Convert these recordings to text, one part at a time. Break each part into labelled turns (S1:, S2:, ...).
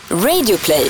S1: Radioplay.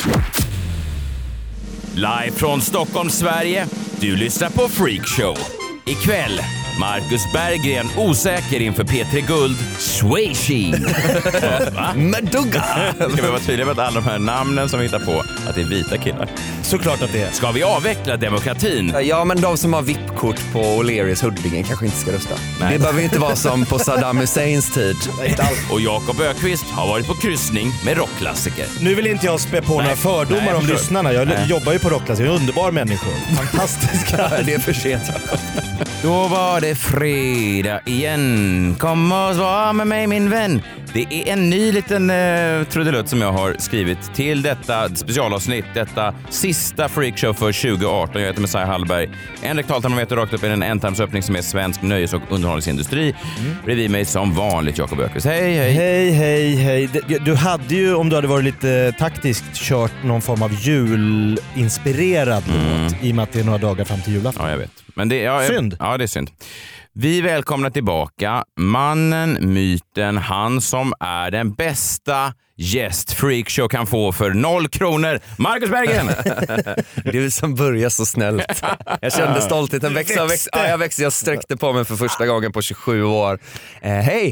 S2: Live från Stockholm, Sverige. Du lyssnar på Freakshow. Ikväll, Marcus Berggren osäker inför P3 Guld. Swayze.
S3: Madugga.
S2: Ska vi vara tydliga med att alla de här namnen som vi hittar på, att det är vita killar?
S3: Såklart att det är.
S2: Ska vi avveckla demokratin?
S3: Ja, men de som har VIP-kort på O'Learys Huddinge kanske inte ska rösta.
S2: Nej.
S3: Det behöver inte vara som på Saddam Husseins tid.
S2: Och Jakob Ökvist har varit på kryssning med rockklassiker.
S4: Nu vill inte jag spä på några fördomar om lyssnarna. Jag jobbar ju på rockklassiker. Jag är underbar människor. Fantastiska.
S3: Det är för sent.
S2: Då var det fredag igen. Kom och var med mig, min vän. Det är en ny liten trudelutt som jag har skrivit till detta specialavsnitt, detta sista Freakshow för 2018. Jag heter Messiah Hallberg. En rektaltermometer rakt upp i en ändtarmsöppning som är svensk nöjes- och underhållningsindustri. Bredvid mig som vanligt Jakob Ökvist. Hej, hej.
S4: Hej. Du hade ju, om du hade varit lite taktiskt, kört någon form av julinspirerad låt i och med att det är några dagar fram till julafton.
S2: Ja, jag vet. Men det,
S4: synd.
S2: Ja, det är synd. Vi välkomnar tillbaka mannen, myten, han som är den bästa gäst Freakshow kan få för 0 kronor. Marcus Berggren!
S3: Du som börjar så snällt. Jag kände stoltheten växa. Jag växte. Jag sträckte på mig för första gången på 27 år. Hej.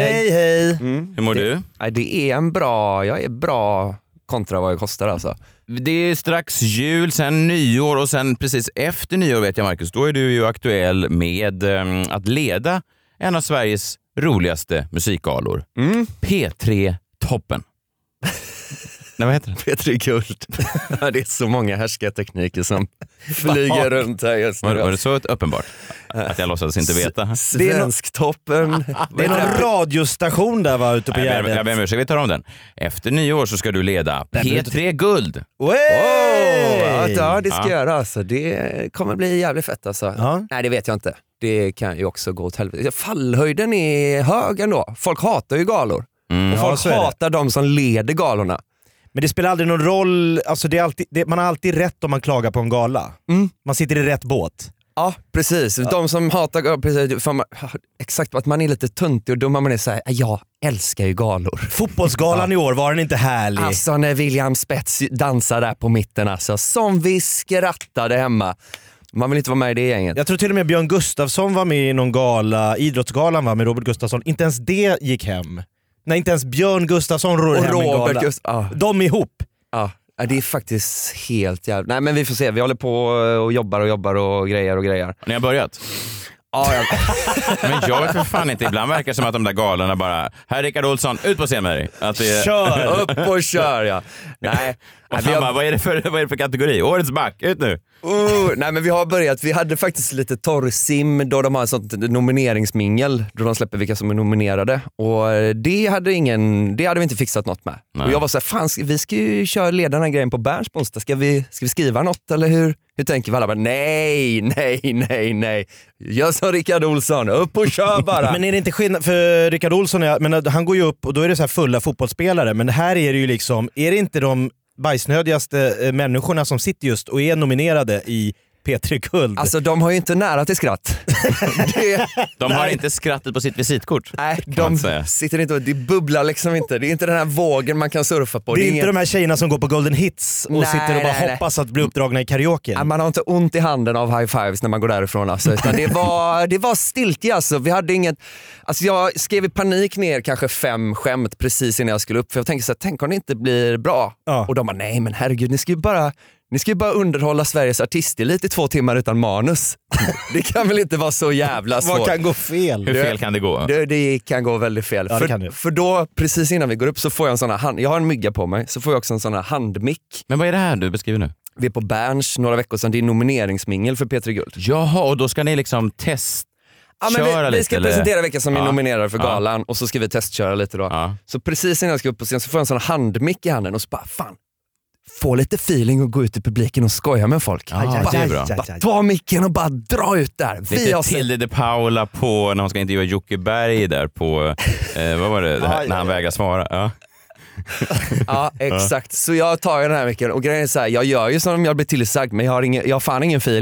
S2: Hur mår du?
S3: Det är jag är bra kontra vad det kostar alltså.
S2: Det är strax jul, sen nyår och sen precis efter nyår vet jag Marcus, då är du ju aktuell med att leda en av Sveriges roligaste musikgalor. P3-toppen. Nej, vad heter det?
S3: P3 Guld. Det är så många härskartekniker som flyger runt här just nu.
S2: Var det så uppenbart? Att jag låtsades inte veta.
S3: Svensktoppen.
S4: Det är någon radiostation där var ute på Gärdet.
S2: Jag ber om ursäkt, vi tar om den. Efter nyår så ska du leda P3 Guld.
S3: Ja, det ska jag göra alltså. Det kommer bli jävligt fett alltså.
S4: Ja.
S3: Nej, det vet jag inte. Det kan ju också gå åt helvete. Fallhöjden är hög ändå. Folk hatar ju galor. Och folk hatar de som leder galorna.
S4: Men det spelar aldrig någon roll, alltså man har alltid rätt om man klagar på en gala. Man sitter i rätt båt.
S3: Ja, precis. De som hatar precis, exakt att man är lite töntig och dum, man är så här, jag älskar ju galor.
S4: Fotbollsgalan i år, var den inte härlig?
S3: Alltså när William Spets dansar där på mitten, alltså, som vi skrattade hemma. Man vill inte vara med i det gänget.
S4: Jag tror till och med Björn Gustafsson var med i någon gala, Idrottsgalan var med Robert Gustafsson. Inte ens det gick hem. Nej, inte ens Björn Gustafsson rör hem en gala. De ihop.
S3: Ja, det är faktiskt helt jävligt. Nej, men vi får se. Vi håller på och jobbar och grejer.
S2: Ni har börjat?
S3: Ja.
S2: Men jag vet för fan inte. Ibland verkar det som att de där galorna bara, här Rickard Olsson, ut på scen med dig. Att det...
S3: Kör! Upp och kör, ja. Nej.
S2: Vad är det för kategori? Årets back, ut nu.
S3: Nej, men vi har börjat. Vi hade faktiskt lite torrsim då de har ett sånt nomineringsmingel då de släpper vilka som är nominerade, och det hade vi inte fixat något med. Nej. Och jag var så här, fan, vi ska ju köra ledaren här grejen på Berns på onsdag. Ska vi skriva något eller hur tänker vi? Alla bara, nej. Gör som Rickard Olsson, upp och kör bara.
S4: Men är det inte skillnad för Rickard Olsson? Han går ju upp och då är det så här fulla fotbollsspelare, men här är det ju liksom, är det inte de bajsnödigaste människorna som sitter just och är nominerade i P3 Guld?
S3: Alltså de har ju inte nära till skratt.
S2: De har inte skrattat på sitt visitkort.
S3: Nej, de sitter inte och det bubblar liksom inte. Det är inte den här vågen man kan surfa på.
S4: Det är inte de här tjejerna som går på Golden Hits och sitter och bara hoppas att bli uppdragna i karaoke.
S3: Man har inte ont i handen av high fives när man går därifrån alltså, utan det var stiltje alltså. Vi hade inget, alltså jag skrev i panik ner kanske 5 skämt precis innan jag skulle upp, för jag tänkte så här, tänk om det inte blir bra. Ja. Och de bara, nej men herregud, ni ska ju bara underhålla Sveriges artistelit i 2 timmar utan manus. Det kan väl inte vara så jävla svårt.
S4: Vad kan gå fel?
S2: Hur fel kan det gå?
S3: Det kan gå väldigt fel.
S4: Ja,
S3: för då, precis innan vi går upp så får jag en sån här jag har en mygga på mig, så får jag också en sån här handmick.
S2: Men vad är det här du beskriver nu?
S3: Vi är på Berns några veckor sedan, det är nomineringsmingel för P3 Guld.
S2: Jaha, och då ska ni liksom testa.
S3: Ja, men vi ska presentera vilka som är nominerade för galan, och så ska vi testköra lite då. Ja. Så precis innan jag ska upp på scen så får jag en sån här handmick i handen och så bara, fan, få lite feeling och gå ut i publiken och skoja med folk.
S2: Det är bra.
S3: Bara ta micken och bara dra ut där.
S2: Lite Tilde de Paula på när hon ska intervjua Jocke Berg där på vad var det här, när han vägrar svara. Ja.
S3: Ja, exakt. Så jag tar den här micken och grejen är så här, jag gör ju som om jag blir tillsagd, men jag har fan ingen feeling.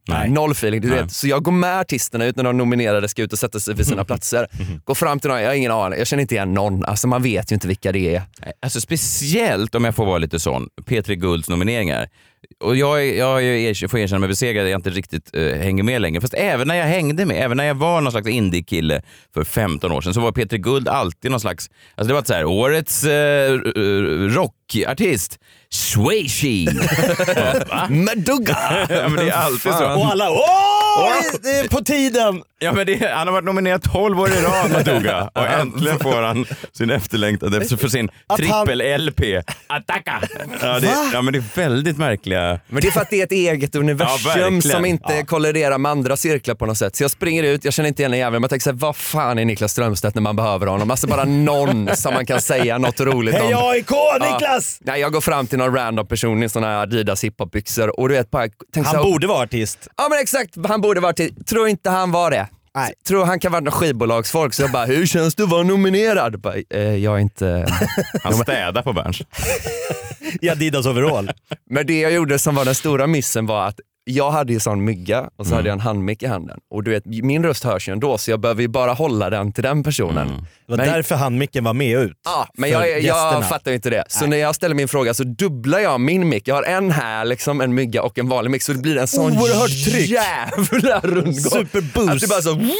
S3: Noll feeling, du vet. Så jag går med artisterna ut när de nominerade ska ut och sätta sig vid sina platser. Går fram till någon, jag har ingen aning, jag känner inte igen någon. Alltså man vet ju inte vilka det är.
S2: Alltså speciellt om jag får vara lite sån, P3 Gulds nomineringar. Och jag får erkänna mig besegrad, jag inte riktigt hänger med längre. Fast även när jag hängde med, även när jag var någon slags indie-kille för 15 år sedan, så var P3 Guld alltid någon slags, alltså det var så här, årets rockartist, Swayze.
S3: Madugga!
S2: Ja, men det är alltid så.
S4: Och alla, det är på tiden!
S2: Ja, men han har varit nominerad 12 år i rad, Madugga. Och äntligen får han sin efterlängtade för sin trippel-LP. Attacka! Ja, men det är väldigt märkliga.
S3: Men det är för att det är ett eget universum som inte kolliderar med andra cirklar på något sätt. Så jag springer ut, jag känner inte igen en jävel, men jag tänker så här, vad fan är Niklas Strömstedt när man behöver honom? Alltså bara någon som man kan säga något roligt om.
S4: Hej AIK, Niklas!
S3: Nej, jag går fram till någon random person i såna här Adidas hiphopbyxor och du vet bara...
S4: Han borde vara artist.
S3: Ja men exakt, han borde vara artist. Tror inte han var det.
S4: Nej.
S3: Tror han kan vara någon skivbolagsfolk, så jag bara, hur känns du att vara nominerad? Bara, jag är inte...
S2: Han städar på Berns.
S4: I Adidas overall.
S3: Men det jag gjorde som var den stora missen var att jag hade ju sån mygga och så hade jag en handmick i handen. Och du vet, min röst hörs ju ändå, så jag behöver ju bara hålla den till den personen.
S4: Det var därför handmicken var med ut.
S3: Ja, men jag fattar ju inte det. Så när jag ställer min fråga så dubblar jag min mick. Jag har en här, liksom, en mygga och en vanlig mick. Så det blir en sån
S4: oerhört tryck.
S3: Jävla rundgång.
S4: Superboost.
S3: Att det bara så...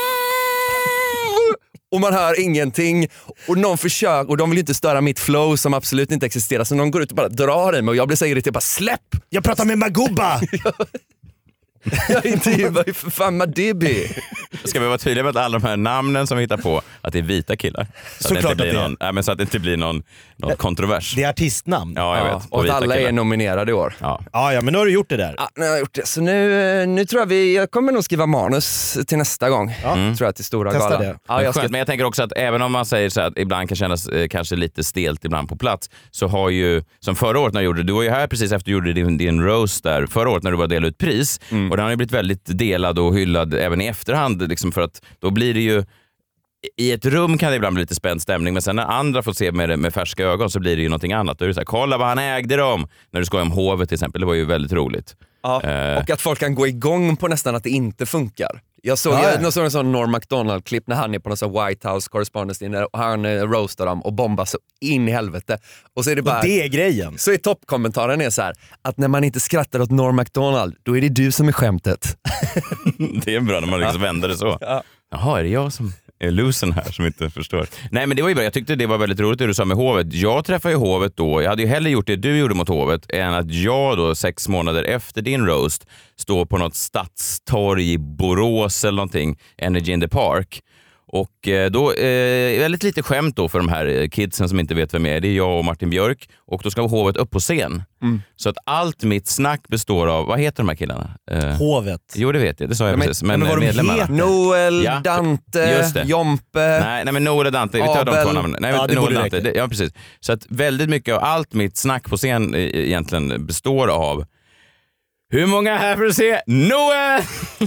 S3: Och man hör ingenting och någon försöker, och de vill inte störa mitt flow som absolut inte existerar, så någon går ut och bara drar i mig och jag blir så irriterad, bara släpp!
S4: Jag pratar med Magubba!
S3: Jag intervjuar ju för fan Madibi.
S2: Ska vi vara tydliga med att alla de här namnen som vi hittar på, att det är vita killar? Så att det inte blir någon kontrovers.
S4: Det är artistnamn.
S2: Ja, jag vet.
S3: Och att alla
S2: killar
S3: är nominerade i år.
S4: Ja, men nu har du gjort det där.
S3: Ja, nu har jag gjort det. Så nu tror jag kommer nog skriva manus till nästa gång. Tror jag, till stora
S4: Testa
S3: galan.
S4: det.
S3: Ja,
S2: Men jag tänker också att även om man säger så att ibland kan kännas kanske lite stelt ibland på plats, så har ju, som förra året när du var ju här precis efter du gjorde din roast där, förra året när du var delade ut pris, och den har ju blivit väldigt delad och hyllad även i efterhand, liksom, för att då blir det ju, i ett rum kan det ibland bli lite spänd stämning, men sen när andra får se med färska ögon så blir det ju någonting annat. Då är det så här, kolla vad han ägde dem, när du skojar om hovet till exempel, det var ju väldigt roligt.
S3: Ja, och att folk kan gå igång på nästan att det inte funkar. Jag såg en sån Norm Macdonald-klipp när han är på någon sån White House Correspondence Dinner och han roastar dem och bombar så in i helvete. Och så är det bara...
S4: Och det är grejen.
S3: Så i toppkommentaren är så här, att när man inte skrattar åt Norm Macdonald, då är det du som är skämtet.
S2: Det är bra när man liksom vänder det så. Jaha, är det jag som är losen här som inte förstår? Nej, men det var ju bra. Jag tyckte det var väldigt roligt det du sa med hovet. Jag träffade ju hovet då. Jag hade ju hellre gjort det du gjorde mot hovet än att jag då 6 månader efter din roast står på något stadstorg i Borås eller någonting, Energy in the Park. Och då väldigt lite skämt då för de här kidsen som inte vet vem jag är. Det är jag och Martin Björk. Och då ska hovet upp på scen. Så att allt mitt snack består av, vad heter de här killarna?
S4: Hovet.
S2: Jo, det vet jag. Det sa jag precis. Men
S4: vad de
S2: medlemmarna.
S3: Noel, Dante, Jompe.
S2: Nej, men Noel och Dante. Vi tar de två namnen. Nej,
S4: Ja, det
S2: Noel
S4: borde
S2: och Dante. Ja, precis. Så att väldigt mycket av allt mitt snack på scen egentligen består av: hur många här för att se Noel?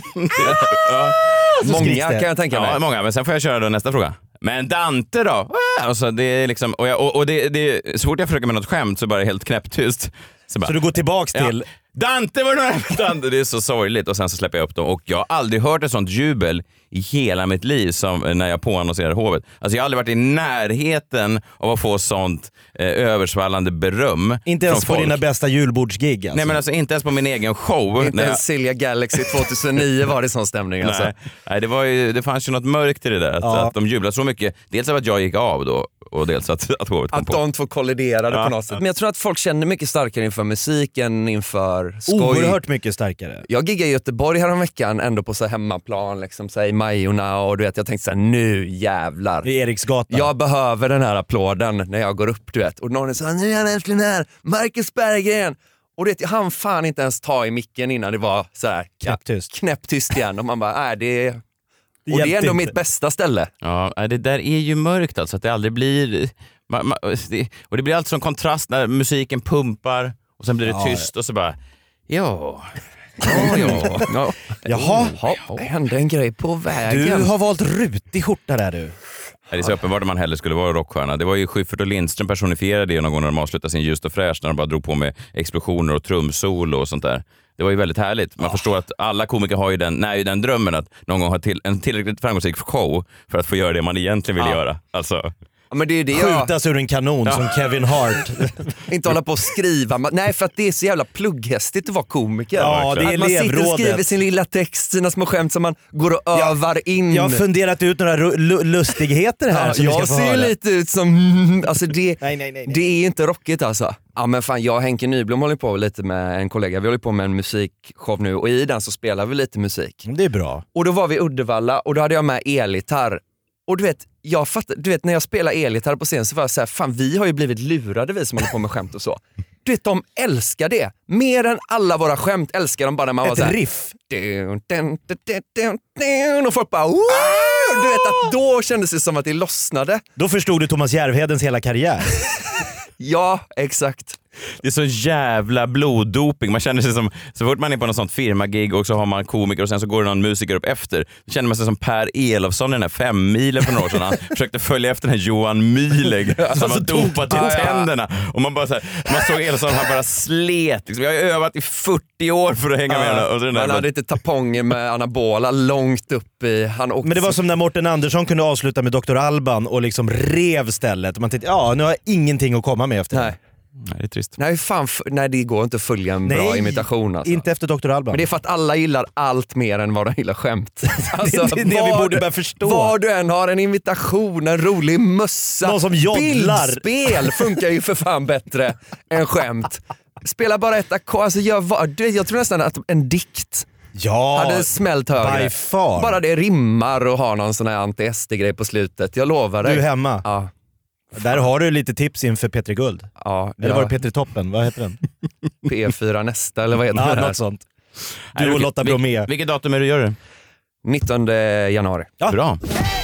S3: Många kan jag tänka mig.
S2: Ja, många. Men sen får jag köra då nästa fråga. Men Dante då? Alltså, det är liksom, och det, så fort jag försöker med något skämt så bara är det helt knäpptyst.
S4: Så du går tillbaks till...
S2: Dante var det Dante. Det är så sorgligt. Och sen så släpper jag upp dem. Och jag har aldrig hört ett sånt jubel i hela mitt liv som när jag påannonserar hovet. Alltså jag har aldrig varit i närheten av att få sånt översvallande beröm.
S4: Inte ens
S2: från folk.
S4: På dina bästa julbordsgig alltså.
S2: Nej, men alltså inte ens på min egen show.
S3: Inte ens Silja Galaxy 2009 var det sån stämning alltså.
S2: Nej, det fanns ju något mörkt i det där. Att de jublade så mycket. Dels av att jag gick av då. Och dels att hovet kom
S3: att
S2: på.
S3: de två kolliderade på något sätt. Men jag tror att folk känner mycket starkare inför musiken, inför skoj.
S4: Oerhört mycket starkare.
S3: Jag giggade i Göteborg häromveckan ändå på så hemmaplan, liksom så i Majorna, och du vet, jag tänkte så här, nu jävlar.
S4: I Eriksgatan.
S3: Jag behöver den här applåden när jag går upp, du vet. Och någon sa, nu är han äntligen här, Marcus Berggren. Och det, han fan inte ens ta i micken innan det var så här knäpptyst igen. Och man bara, det är ändå mitt bästa ställe.
S2: Ja, det där är ju mörkt alltså, att det aldrig blir... och det blir alltid sån kontrast när musiken pumpar och sen blir det tyst och så bara... Ja.
S3: Jaha, det hände en grej på vägen.
S4: Du har valt rutig skjorta där du.
S2: Det är så uppenbart att man hellre skulle vara rockstjärna. Det var ju Schyffert och Lindström personifierade det någon gång när de avslutade sin Just och fräsch, när de bara drog på med explosioner och trumsolo och sånt där. Det var ju väldigt härligt. Man förstår att alla komiker har ju den drömmen att någon gång ha en tillräckligt framgångsrik show för att få göra det man egentligen vill göra. Alltså...
S3: Ja, men det är det
S4: skjutas ur en kanon som Kevin Hart.
S3: Inte hålla på och skriva. Nej, för att det är så jävla plugghästigt att vara komiker.
S4: Ja, det är
S3: att man sitter och skriver sin lilla text, sina små skämt som man går och övar in.
S4: Jag har funderat ut några lustigheter här som
S3: jag ser
S4: höra.
S3: Lite ut som... Alltså det,
S4: nej.
S3: Det är inte rockigt alltså. Ja men fan, jag och Henke Nyblom håller på lite med en kollega. Vi håller på med en musikshow nu och i den så spelar vi lite musik.
S4: Det är bra.
S3: Och då var vi i Uddevalla och då hade jag med elgitarr. Och du vet när jag spelar elgitarr på scen så var jag så här, fan vi har ju blivit lurade vi som håller på med skämt och så. Du vet, de älskar det. Mer än alla våra skämt älskar de bara när man var så här.
S4: Ett riff.
S3: Och folk bara du vet att då kändes det som att det lossnade.
S4: Då förstod du Thomas Järvhedens hela karriär.
S3: Ja, exakt.
S2: Det är så jävla bloddoping. Man känner sig som, så fort man är på något sånt firmagig och så har man komiker och sen så går det någon musiker upp efter. Då känner man sig som Per Elofsson i den här 5 milen för några år sedan. Han försökte följa efter den här Johan Myhlegg som var dopat till tänderna. Och man bara så här, man såg Elofsson, han bara slet. Liksom. Jag har övat i 40 år för att hänga med. Och så
S3: man hade inte taponger med anabola långt upp i...
S4: Men det var som när Mårten Andersson kunde avsluta med Dr. Alban och liksom rev stället. Man tänkte, nu har jag ingenting att komma med efter.
S2: Nej, det är trist.
S3: Nej, det går inte att följa en bra imitation. Alltså.
S4: Inte efter Dr. Alban.
S3: Men det är för att alla gillar allt mer än vad de gillar skämt. Alltså,
S4: det är det vi borde börja förstå.
S3: Var du än har en imitation, en rolig mössa,
S4: någon som joddlar.
S3: Bildspel funkar ju för fan bättre än skämt. Spela bara ett ackord. Alltså, jag tror nästan att en dikt hade smält högre.
S4: By far.
S3: Bara det rimmar och har någon sån här anti-SD-grej på slutet. Jag lovar dig.
S4: Du är hemma.
S3: Ja.
S4: Där har du lite tips inför Petri Guld.
S3: Ja,
S4: eller var det Petri Toppen? Vad heter den?
S3: P4 nästa, eller vad heter det?
S4: Något sånt. Du och Lotta Bromé.
S2: Vilket datum är det du gör det?
S3: 19 januari.
S2: Ja. Bra.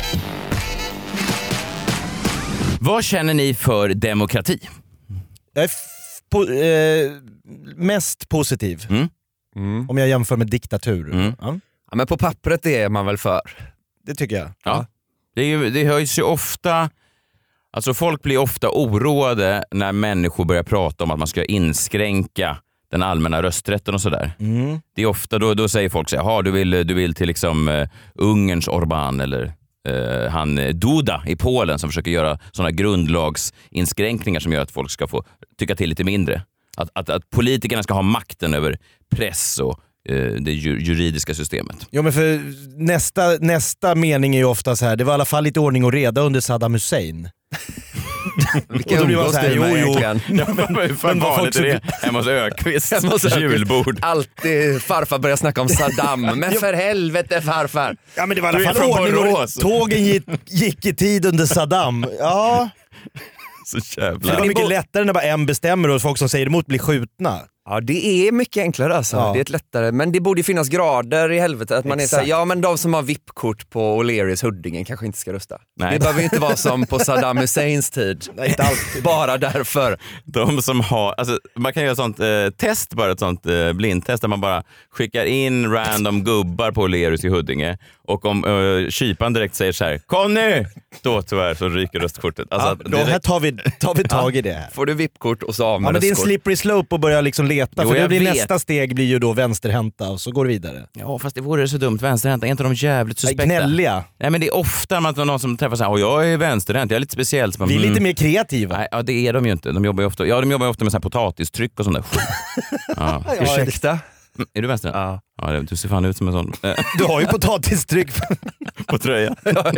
S2: Vad känner ni för demokrati?
S4: Jag är mest positiv. Om jag jämför med diktatur.
S3: Ja, men på pappret är man väl för.
S4: Det tycker jag.
S2: Ja. Det höjs ju ofta... Alltså folk blir ofta oroade när människor börjar prata om att man ska inskränka den allmänna rösträtten och sådär. Det är ofta då säger folk så här, du vill till liksom Ungerns Orbán eller han Duda i Polen som försöker göra sådana grundlagsinskränkningar som gör att folk ska få tycka till lite mindre. Att politikerna ska ha makten över press och det juridiska systemet.
S4: Jo, men för nästa mening är ju ofta så här, det var i alla fall lite ordning och reda under Saddam Hussein.
S3: Vilka umgås du med egentligen?
S2: Hur fan vanligt är det? Hemma hos Öqvist julbord.
S3: Alltid farfar börjar snacka om Saddam. Men för helvete farfar.
S4: Ja, men det var i alla fall ordning och tågen gick i tid under Saddam. Ja.
S2: Så jävla.
S4: Det var mycket lättare när bara en bestämmer och folk som säger emot blir skjutna.
S3: Ja, det är mycket enklare alltså. Ja. Det är ett lättare, men det borde finnas grader i helvetet. Att man är så här, ja men de som har VIP-kort på O'Learys Huddingen kanske inte ska rösta. Nej. Det behöver inte vara som på Saddam Husseins tid.
S4: Nej, inte alltid.
S3: Bara därför.
S2: De som har, alltså man kan göra sånt test, bara ett sånt blindtest där man bara skickar in random gubbar på O'Learys i Huddinge och om kypan direkt säger så här: Conny! Då tyvärr så ryker röstkortet. Alltså,
S4: då här tar vi tag i det här.
S3: Får du VIP-kort och så av med
S4: men det är en slippery slope att börja liksom leta. För det blir nästa steg blir ju då vänsterhänta och så går det vidare.
S2: Ja, fast det vore så dumt. Vänsterhänta, är inte de jävligt suspekta?
S4: Gnälliga.
S2: Nej, men det är ofta någon som träffar så här, och jag är vänsterhänt, jag är lite speciell.
S4: Vi är lite mer kreativa.
S2: Nej, ja, det är de ju inte. De jobbar ju ofta med så här potatistryck och sånt där skit.
S3: Ja. Ursäkta?
S2: Är du vänsterhänt? Ja, du ser fan ut som en sån.
S4: Du har ju potatistryck
S2: på tröjan.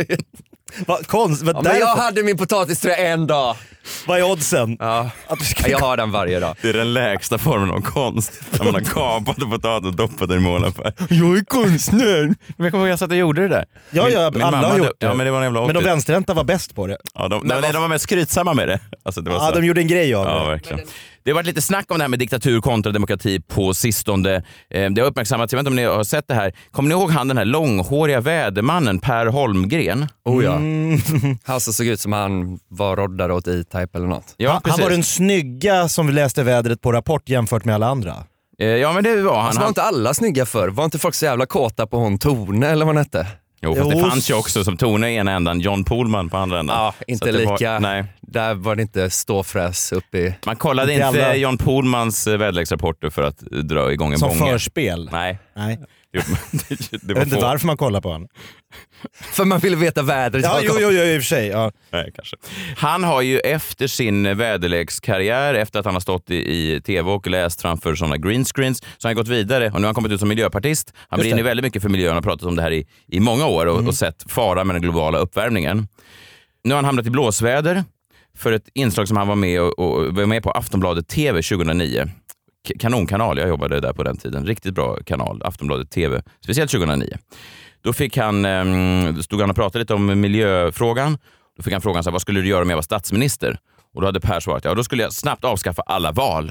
S3: Men jag hade min potatiströja en dag.
S4: Vad är oddsen?
S3: Ja. Jag har den varje dag.
S2: Det är den lägsta formen av konst. När man har kapat potatis och doppat den i målarfärg.
S4: Jag är konstnär.
S2: Men jag kommer ihåg att jag gjorde det där.
S4: Ja, alla har gjort det.
S2: Ja, men det var en jävla
S4: men de vänsterhänta var bäst på det.
S2: Ja, de var mest skrytsamma med det. Alltså, det var så.
S4: De gjorde en grej av det.
S2: Ja, verkligen. Det har varit lite snack om det här med diktatur kontra demokrati på sistone. Det har uppmärksammats, jag vet inte om ni har sett det här. Kommer ni ihåg den här långhåriga vädermannen Per Holmgren?
S3: Oh ja. Han såg ut som han var roddare åt E-Type eller något.
S2: Ja,
S4: han var den snygga som läste vädret på Rapport jämfört med alla andra.
S2: Ja, men det var han.
S3: Alltså, var inte alla snygga för? Var inte folk så jävla kåta på hon Tone eller vad hon hette?
S2: Jo, fast det fanns ju också som Tone i ena ändan, John Pohlman på andra ändan.
S3: Ja, inte lika.
S2: Nej.
S3: Där var det inte ståfräs uppe i...
S2: Man kollade inte John Pohlmans väderleksrapporter för att dra igång en bånge.
S4: Som förspel?
S2: Nej.
S4: Jag vet inte varför man kollar på honom.
S3: För man ville veta vädret.
S4: Ja, jo, i och för sig. Ja.
S2: Nej, kanske. Han har ju efter sin väderlekskarriär, efter att han har stått i tv och läst framför sådana greenscreens, så har han gått vidare och nu har han kommit ut som miljöpartist. Han brinner väldigt mycket för miljön och har pratat om det här i många år och sett fara med den globala uppvärmningen. Nu har han hamnat i blåsväder för ett inslag som han var med på Aftonbladet TV 2009. Kanonkanal, jag jobbade där på den tiden. Riktigt bra kanal, Aftonbladet TV. Speciellt 2009. Då stod han och pratade lite om miljöfrågan. Då fick han frågan så här, vad skulle du göra om jag var statsminister? Och då hade Per svarat, då skulle jag snabbt avskaffa alla val.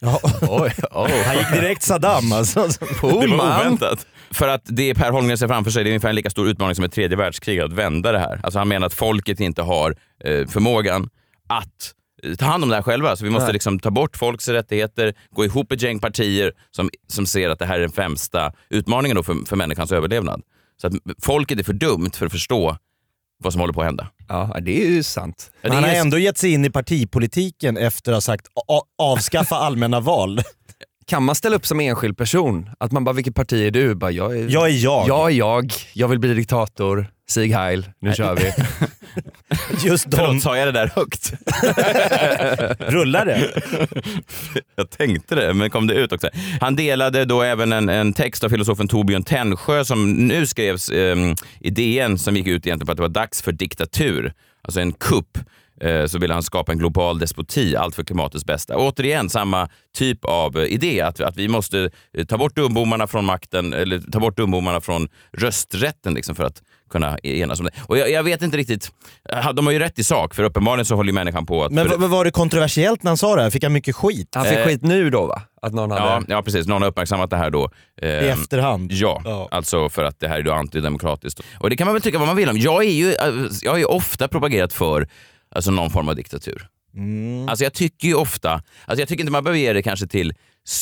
S4: Han gick direkt Saddam alltså.
S2: Det var oväntat. För att det Per Holmgren ser framför sig, det är ungefär en lika stor utmaning som ett tredje världskrig att vända det här. Alltså han menar att folket inte har förmågan att ta hand om det här själva. Så vi måste liksom ta bort folks rättigheter, gå ihop ett gäng partier som ser att det här är den främsta utmaningen då för människans överlevnad. Så att folket är för dumt för att förstå vad som håller på att hända.
S3: Ja, det är ju sant.
S4: Men han har ändå gett sig in i partipolitiken efter att ha sagt avskaffa allmänna val.
S3: Kan man ställa upp som enskild person? Att man bara, vilket parti är du? Bara, jag är jag. Jag vill bli diktator. Sieg Heil, nu kör vi.
S4: Just
S2: Förlåt, sa jag det där högt?
S4: Rullar det?
S2: Jag tänkte det, men kom det ut också. Han delade då även en text av filosofen Torbjörn Tännsjö som nu skrevs i DN som gick ut egentligen på att det var dags för diktatur. Alltså en kupp. Så ville han skapa en global despoti, allt för klimatets bästa. Och återigen samma typ av idé att vi måste ta bort dumbomarna från makten eller ta bort dumbomarna från rösträtten liksom, för att kunna enas om det. Och jag vet inte riktigt, de har ju rätt i sak för uppenbarligen så håller ju människan på att...
S4: Men var det kontroversiellt när han sa det här? Fick han mycket skit?
S3: Han fick skit nu då va? Att någon hade...
S2: Ja precis, någon har uppmärksammat det här då.
S4: I efterhand?
S2: Ja, alltså för att det här är då antidemokratiskt. Och det kan man väl tycka vad man vill om. Jag har ju ofta propagerat för alltså någon form av diktatur. Alltså jag tycker ju ofta, alltså jag tycker inte man behöver ge det kanske till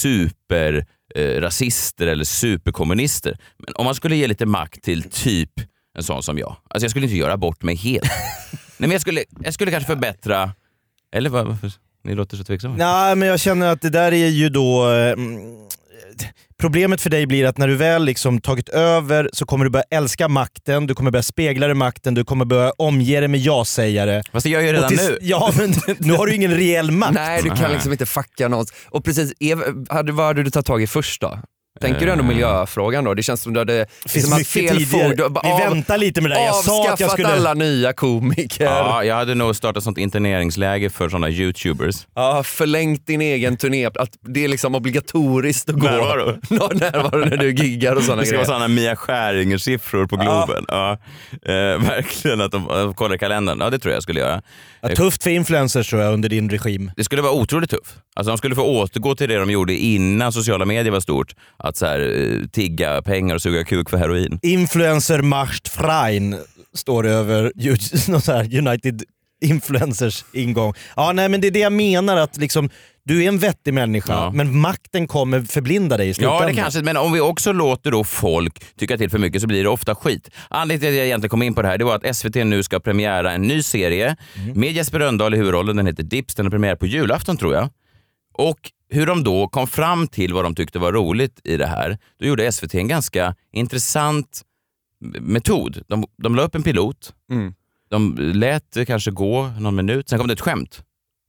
S2: superrasister eller superkommunister. Men om man skulle ge lite makt till typ en sån som jag. Alltså jag skulle inte göra bort mig helt. Nej, men jag skulle kanske förbättra, eller varför? Ni låter så tveksamma.
S4: Nej, men jag känner att det där är ju då... Problemet för dig blir att när du väl liksom tagit över så kommer du börja älska makten, du kommer börja spegla dig makten, du kommer börja omge dig med ja-sägare.
S2: Fast det gör jag ju redan nu.
S4: Ja, men nu har du ingen reell makt.
S3: Nej, du kan liksom inte fucka något. Och precis, vad hade du tagit tag i först då? Tänker du ändå miljöfrågan då? Det känns som du hade
S4: haft fel fot. Vi väntar lite med det där. Jag sa att jag skulle...
S3: alla nya komiker.
S2: Ja, jag hade nog startat sånt interneringsläge för såna YouTubers.
S3: Ja, förlängt din egen turné. Att det är liksom obligatoriskt att gå. Närvaro när du giggar och såna grejer.
S2: Det ska vara såna Mia Skäringer-siffror på Globen. Ja. Verkligen att de kollar kalendern. Ja, det tror jag skulle göra.
S4: Ja, tufft för influencers tror jag under din regim.
S2: Det skulle vara otroligt tufft. Alltså de skulle få återgå till det de gjorde innan sociala medier var stort. Att så här, tigga pengar och suga kuk för heroin.
S4: Influencer macht freien står det över någon så här United Influencers ingång. Ja, nej, men det är det jag menar, att liksom, du är en vettig människa, men makten kommer förblinda dig i slutändan.
S2: Ja, det kanske, men om vi också låter då folk tycka till för mycket så blir det ofta skit. Anledningen till att jag egentligen kom in på det här, det var att SVT nu ska premiära en ny serie med Jesper Rönndahl i huvudrollen. Den heter Dips, den är premiär på julafton tror jag. Och hur de då kom fram till vad de tyckte var roligt i det här, då gjorde SVT en ganska intressant metod. De la upp en pilot, de lät det kanske gå någon minut, sen kom det ett skämt.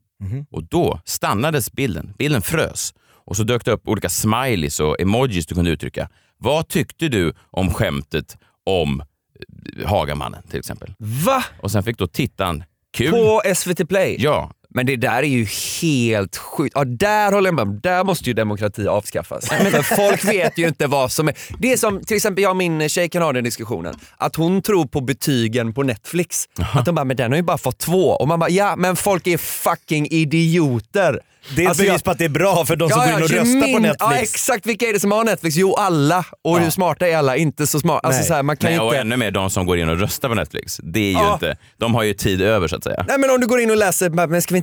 S2: Och då stannades bilden. Bilden frös. Och så dök det upp olika smileys och emojis du kunde uttrycka. Vad tyckte du om skämtet om Hagamannen till exempel? Va? Och sen fick då tittaren kul.
S3: På SVT Play?
S2: Ja.
S3: Men det där är ju helt sjukt. Ja, där håller jag med. Där måste ju demokrati avskaffas. Men folk vet ju inte vad som är... Det är som till exempel jag och min tjej kan ha den diskussionen. Att hon tror på betygen på Netflix. Att de bara, men den har ju bara fått 2. Och man bara, ja men folk är fucking idioter.
S4: Det är ett bevis på att det är bra för de som går in och röstar på Netflix.
S3: Ja, exakt. Vilka är det som har Netflix? Jo, alla. Och hur smarta är alla? Inte så smart. Alltså, så här, man kan
S2: inte...
S3: Och
S2: ännu mer de som går in och röstar på Netflix. Det är ju inte... De har ju tid över så att säga.
S3: Nej, men om du går in och läser, men ska vi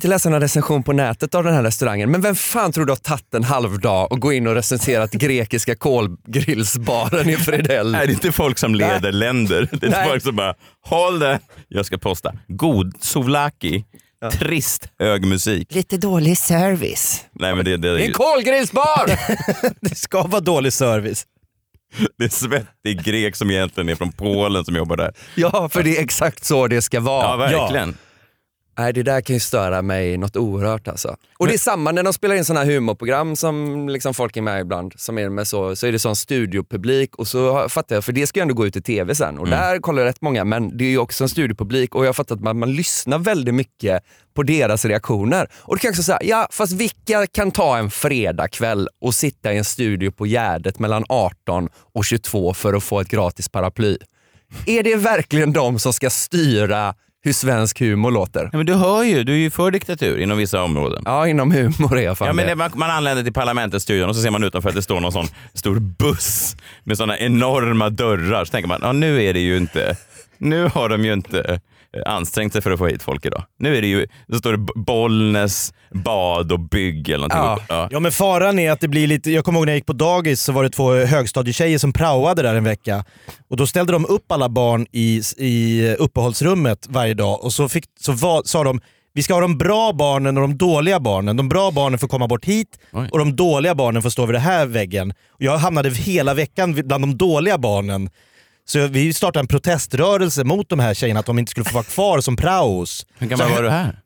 S3: inte läsa någon recension på nätet av den här restaurangen. Men vem fan tror du har tagit en halv dag och gå in och recenserat grekiska kolgrillsbaren i Fredell?
S2: Nej, det är inte folk som leder länder. Det är folk som bara, håll det, jag ska posta. God souvlaki. Ja. Trist hög musik.
S3: Lite dålig service.
S2: Nej, men det är
S3: en kolgrillsbar!
S4: Det ska vara dålig service.
S2: Det är svettig grek som egentligen är från Polen som jobbar där.
S3: Ja, för det är exakt så det ska vara.
S2: Ja, verkligen.
S3: Ja. Nej, det där kan ju störa mig något oerhört alltså. Och det är samma när de spelar in sådana här humorprogram som liksom folk är med ibland. Som är med så är det sån studiopublik och så fattar jag, för det ska ju ändå gå ut i tv sen. Och där kollar rätt många, men det är ju också en studiopublik och jag har fattat att man lyssnar väldigt mycket på deras reaktioner. Och det kan jag också säga, ja fast vilka kan ta en fredagkväll och sitta i en studio på Gärdet mellan 18 och 22 för att få ett gratis paraply? Är det verkligen de som ska styra hur svensk humor låter?
S2: Ja, men du hör ju, du är ju för diktatur inom vissa områden.
S3: Ja, inom humor är jag fan.
S2: Ja, men man anländer till parlamentets-studion och så ser man utanför att det står någon sån stor buss med såna enorma dörrar. Så tänker man, ja nu är det ju inte, nu har de ju inte ansträngt sig för att få hit folk idag. Nu är det ju, då står det Bollnäs, bad och bygg eller någonting.
S4: Ja, men faran är att det blir lite, jag kommer ihåg när jag gick på dagis så var det 2 högstadietjejer som praoade där en vecka. Och då ställde de upp alla barn i uppehållsrummet varje dag och sa de, vi ska ha de bra barnen och de dåliga barnen. De bra barnen får komma bort hit och de dåliga barnen får stå vid den här väggen. Och jag hamnade hela veckan bland de dåliga barnen. Så vi startade en proteströrelse mot de här tjejerna att de inte skulle få vara kvar som praos.
S2: Hur gammal var du här?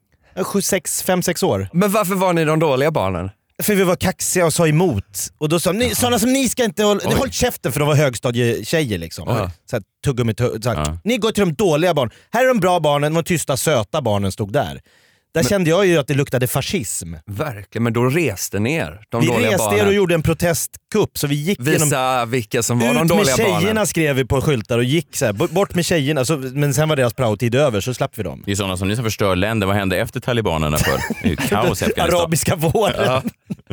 S4: 5-6 år.
S3: Men varför var ni de dåliga barnen?
S4: För vi var kaxiga och sa emot. Och då sa de, sådana som ni ska inte håll käften, för de var högstadietjejer liksom. Så här, tuggummi, ni går till de dåliga barnen. Här är de bra barnen, de tysta söta barnen stod där. Där kände jag ju att det luktade fascism.
S3: Verkligen, men då reste ner de dåliga barnen.
S4: Vi reste ner och gjorde en protestkupp. Så vi gick
S3: visa vilka som var de dåliga barnen.
S4: Ut med tjejerna skrev vi på skyltar och gick så här, bort med tjejerna. Men sen var deras praotid över så slapp vi dem.
S2: Det är sådana som ni som förstör länder. Vad hände efter talibanerna för? Det är ju kaos.
S4: Arabiska våren.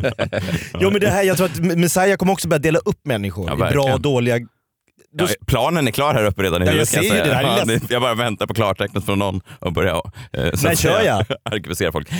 S4: Jo, men det här, jag tror att Messiah kommer också börja dela upp människor i bra och dåliga.
S2: Ja, planen är klar här uppe redan i huvudet.
S4: Jag
S2: bara väntar på klartecknet från någon och börja arkivera folk.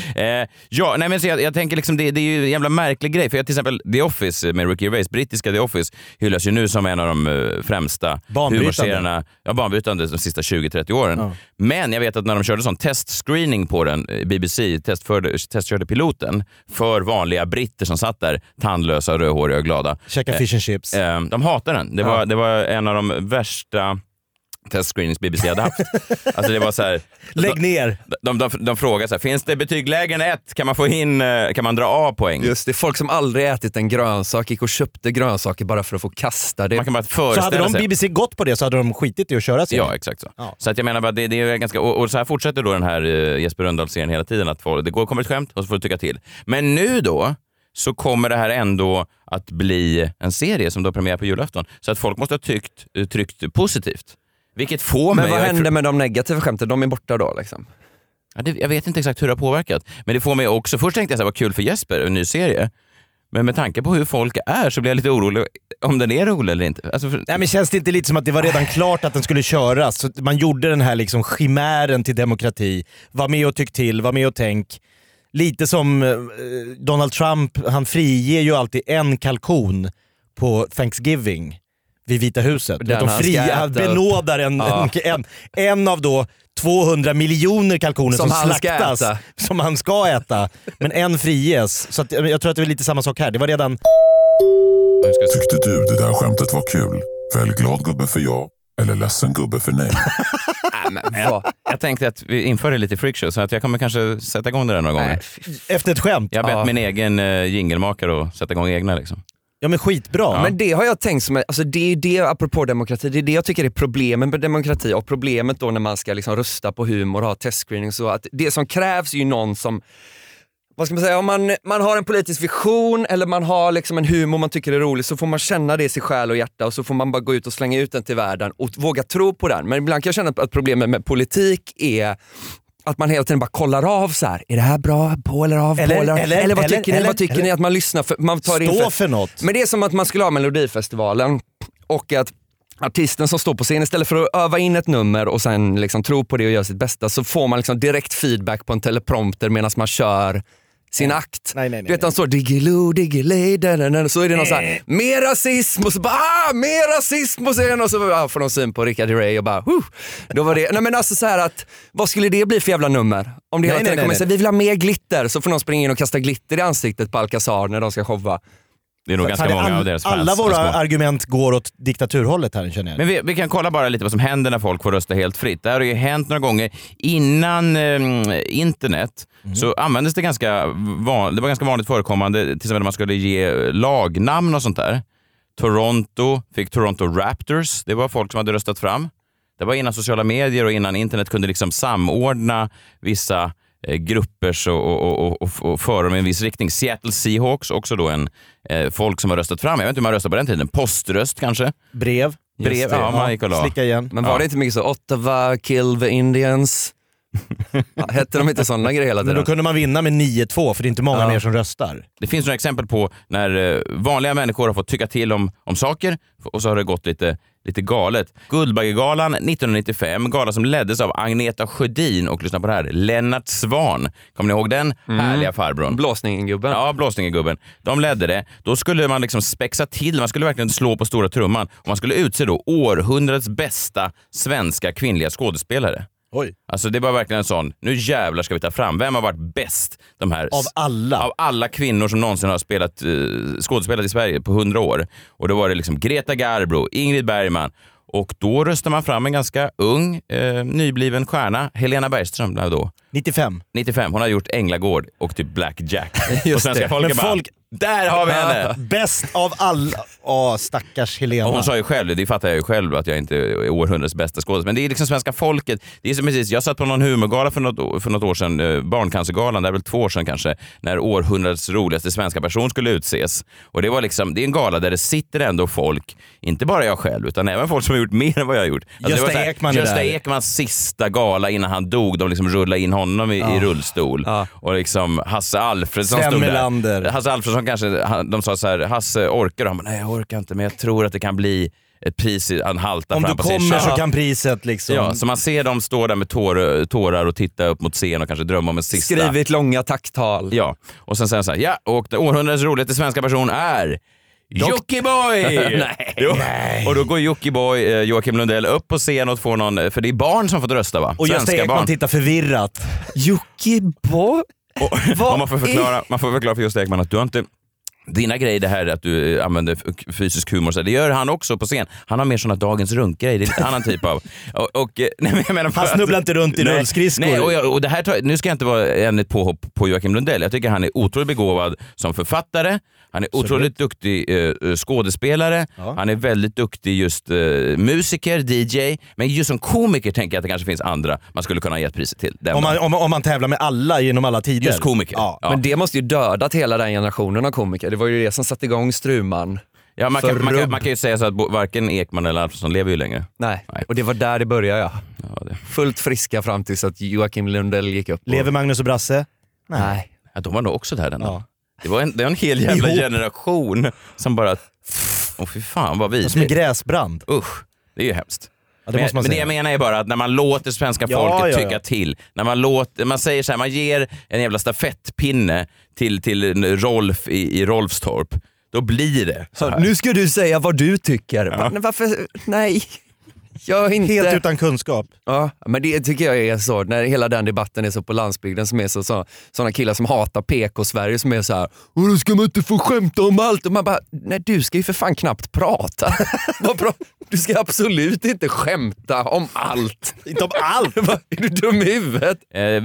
S2: Jag tänker liksom det är ju en jävla märklig grej. För till exempel The Office med Ricky Gervais, brittiska The Office, hyllas ju nu som en av de främsta humorserierna. Ja, banbrytande de sista 20-30 åren. Ja. Men jag vet att när de körde sån testscreening på den, BBC testkörde piloten för vanliga britter som satt där, tandlösa, rödhåriga och glada.
S3: Käka fish and chips.
S2: De hatar den. Det var en av de värsta testscreenings BBC hade haft. Alltså det var så här,
S4: lägg ner.
S2: De frågar så här, finns det betygslägen 1? Kan man dra av poäng?
S3: Just det, folk som aldrig ätit en grönsak gick och köpte grönsaker bara för att få kasta det.
S2: Man kan bara föreställa
S4: så hade de BBC gått på det så hade de skitit i att köra sig.
S2: Ja, exakt så. Ja. Så att jag menar bara, det är ganska, och så här fortsätter då den här Jesper Rönndahl-serien hela tiden, att det kommer ett skämt och så får du tycka till. Men nu då så kommer det här ändå att bli en serie som då premiär på julafton. Så att folk måste ha tryckt positivt. Vilket får
S3: mig... Men vad händer med de negativa skämten? De är borta då liksom?
S2: Ja, jag vet inte exakt hur det har påverkat. Men det får mig också... Först tänkte jag så här, vad kul för Jesper, en ny serie. Men med tanke på hur folk är så blir jag lite orolig om den är rolig eller inte. Alltså
S4: Nej, men känns det inte lite som att det var redan klart att den skulle köras? Så man gjorde den här liksom chimären till demokrati. Var med och tyck till, var med och tänk. Lite som Donald Trump, han friger ju alltid en kalkon på Thanksgiving vid Vita huset. De benådar en av då 200 miljoner kalkoner som slaktas. Som han ska äta. Men en friges. Så att, jag tror att det är lite samma sak här. Det var redan...
S1: Tyckte du det där skämtet var kul? Välj glad gubbe för ja, eller ledsen gubbe för nej.
S2: Jag tänkte att vi inför det lite freakshow så att jag kommer kanske sätta igång det där några gånger.
S4: Efter ett skämt?
S2: Jag har bett min egen jingelmakare att sätta igång egna liksom.
S4: Ja, men skitbra.
S3: Ja. Men det har jag tänkt som, alltså det är det, apropå demokrati, det är det jag tycker är problemet med demokrati och problemet då när man ska liksom rösta på humor och ha testscreening, så att det som krävs är ju någon som, vad ska man säga, om man har en politisk vision eller man har liksom en humor man tycker är rolig, så får man känna det i sig själ och hjärta och så får man bara gå ut och slänga ut den till världen och våga tro på den. Men ibland kan jag känna att problemet med politik är att man hela tiden bara kollar av så här. Är det här bra på eller av? Eller vad tycker ni att man lyssnar för? Man tar
S4: stå för något.
S3: Men det är som att man skulle ha Melodifestivalen och att artisten som står på scen, istället för att öva in ett nummer och sen liksom tro på det och göra sitt bästa, så får man liksom direkt feedback på en teleprompter medan man kör sin akt.
S4: Nej.
S3: Du vet, han står diggiloo, diggiley, så är det någon så här, mer rasism, och så bara, mer rasism, och sen och så får de syn på Richard Herrey och bara, då var det, nej men alltså så här att, vad skulle det bli för jävla nummer? Om det hela tiden kommer säga, vi vill ha mer glitter, så får någon springa in och kasta glitter i ansiktet på Alcazar när de ska showa.
S2: Det är nog ganska många av deras fans.
S4: Alla våra argument går åt diktaturhållet här, känner jag.
S2: Men vi kan kolla bara lite vad som händer när folk får rösta helt fritt. Det här har ju hänt några gånger. Innan internet så användes det det var ganska vanligt förekommande, till exempel när man skulle ge lagnamn och sånt där. Toronto fick Toronto Raptors. Det var folk som hade röstat fram. Det var innan sociala medier och innan internet kunde liksom samordna vissa gruppers och föra med en viss riktning. Seattle Seahawks, också då en folk som har röstat fram. Jag vet inte hur man röstade på den tiden. Poströst kanske?
S4: Brev,
S2: ja, man gick och la.
S4: Slicka igen.
S3: Men var det inte mycket så, Ottawa, kill the Indians? Hette de inte sådana grejer hela tiden?
S4: Men då kunde man vinna med 9-2, för det är inte många mer som röstar.
S2: Det finns några exempel på när vanliga människor har fått tycka till om saker och så har det gått lite galet. Guldbaggegalan 1995, gala som leddes av Agneta Sjödin och, lyssna på det här, Lennart Svan. Kommer ni ihåg den härliga farbrorn?
S3: Blåsningen-gubben.
S2: Ja, Blåsningen-gubben. De ledde det. Då skulle man liksom spexa till, man skulle verkligen slå på stora trumman och man skulle utse då århundradets bästa svenska kvinnliga skådespelare.
S4: Oj.
S2: Alltså det var verkligen en sån, nu jävlar ska vi ta fram. Vem har varit bäst? De här, av alla kvinnor som någonsin har skådespelat i Sverige på 100 år. Och då var det liksom Greta Garbo, Ingrid Bergman. Och då röstade man fram en ganska ung, nybliven stjärna, Helena Bergström då. 95. Hon har gjort Änglagård och typ Black Jack. Och svenska folket bara, där har vi henne!
S4: Bäst av alla. Stackars Helena.
S2: Och hon sa ju själv, det fattar jag ju själv, att jag inte är århundradets bästa skådespelare. Men det är liksom svenska folket. Det är som precis, jag satt på någon humorgala för något år sedan, Barncancergalan, det är väl 2 år sedan kanske, när århundradets roligaste svenska person skulle utses. Och det var liksom, det är en gala där det sitter ändå folk, inte bara jag själv, utan även folk som har gjort mer än vad jag har gjort. Alltså Gösta Ekmans sista gala innan han dog, de liksom rullade in honom i rullstol. Och liksom Hasse Alfredsson stod där. Hasse Alfredsson kanske, de sa så här, Hasse orkar, och han bara, nej jag orkar inte, men jag tror att det kan bli ett pris, han haltar
S4: om
S2: fram
S4: du
S2: på
S4: kommer så kan priset liksom.
S2: Ja, så man ser dem stå där med tårar och titta upp mot scen och kanske drömma om en sista.
S3: Skrivit långa tacktal.
S2: Ja, och sen säger han så här, ja, och det århundradets roligaste svenska person är Jockiboi! Nej. Och då går Jockiboi, Joakim Lundell, upp på scen och får någon, för det är barn som fått rösta, va?
S4: Och Gösta Ekman tittar förvirrat.
S3: Jockiboi?
S2: Och man får förklara för Gösta Ekman att du har inte, dina grejer, det här att du använder fysisk humor, så det gör han också på scen. Han har mer såna dagens runkgrejer, det är lite annan typ av. Nej, jag menar,
S4: han snubblar inte runt i rullskridskor.
S2: Nej, och det här nu ska jag inte vara ett påhopp på Joakim Lundell. Jag tycker han är otroligt begåvad som författare. Han är otroligt duktig skådespelare. Ja. Han är väldigt duktig just musiker, DJ. Men just som komiker tänker jag att det kanske finns andra man skulle kunna ge ett pris till.
S4: Om man tävlar med alla genom alla tider.
S2: Just komiker.
S3: Ja. Men det måste ju dödat hela den generationen av komiker. Det var ju det som satte igång Struman.
S2: Ja, man kan ju säga så att varken Ekman eller Alfredsson lever ju längre.
S3: Nej, och det var där det började, ja fullt friska fram tills att Joakim Lundell gick upp.
S4: Lever Magnus och Brasse?
S3: Nej.
S2: Ja, de var nog också där den dagen. Det var en hel jävla generation som bara, fy fan vad vi.
S4: Som en gräsbrand.
S2: Usch, det är ju hemskt.
S4: Ja,
S2: men det jag menar är bara att när man låter svenska folket tycka till, när man säger så här, man ger en jävla stafettpinne till Rolf i Rolfstorp, då blir det så här.
S3: Nu ska du säga vad du tycker. Ja. Men varför? Nej. Jag inte.
S4: Helt utan kunskap.
S3: Ja, men det tycker jag är så, när hela den debatten är så på landsbygden, som är såna killar som hatar PK-Sverige som är så här, och då ska man inte få skämta om allt. Och man bara, nej du ska ju för fan knappt prata. Du ska absolut inte skämta om allt.
S4: Inte om allt?
S3: Är du dum i huvudet?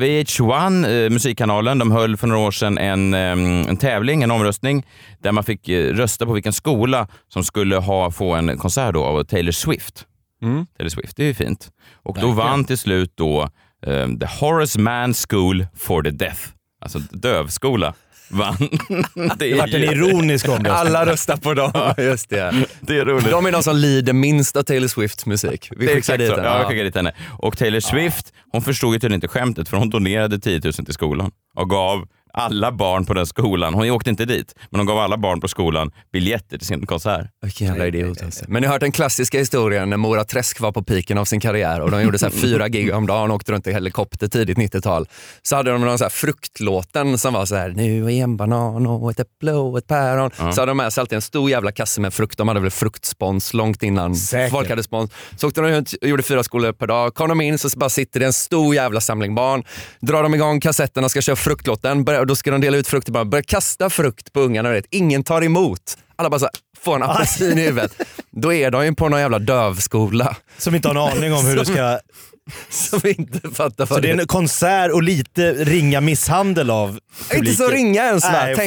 S2: VH1, musikkanalen, de höll för några år sedan en tävling, en omröstning, där man fick rösta på vilken skola som skulle få en konsert då av Taylor Swift. Taylor Swift, det är ju fint. Och då vann till slut då The Horace Mann School for the Deaf. Alltså dövskola vann.
S4: Det har varit en ironisk omröstning.
S3: Alla röstar på dem. Just det.
S2: Det är roligt.
S3: De är de som lider minst av Taylor Swifts musik. Vi skickar dit henne.
S2: Ja, vi skickar dit henne. Och Taylor Swift, hon förstod ju tydligen inte skämtet, för hon donerade 10 000 till skolan och gav alla barn på den skolan, hon åkte inte dit, men hon gav alla barn på skolan biljetter till sin konsert.
S3: Vilken jävla idiot alltså. Men jag har hört den klassiska historien när Mora Träsk var på piken av sin karriär och de gjorde så här 4 gig om dagen och åkte runt i helikopter tidigt 90-tal. Så hade de någon så här fruktlåten som var så här: nu är en banan och ett äpple och ett päron. Så hade de med sig alltid en stor jävla kasse med frukt. De hade väl fruktspons långt innan folk hade spons. Så åkte de runt och gjorde 4 skolor per dag. Kom de in så bara sitter det en stor jävla samling barn. Drar de igång kassetten och ska köra fruktlåten. Och då ska de dela ut frukt och bara börja kasta frukt på ungarna. Vet. Ingen tar emot. Alla bara så här, får en apelsin i huvudet. Då är de ju på någon jävla dövskola.
S4: Som inte har en aning om hur du ska...
S3: Som inte fattar.
S4: Så det är en konsert och lite ringa misshandel av publiken.
S3: Inte så ringa ens.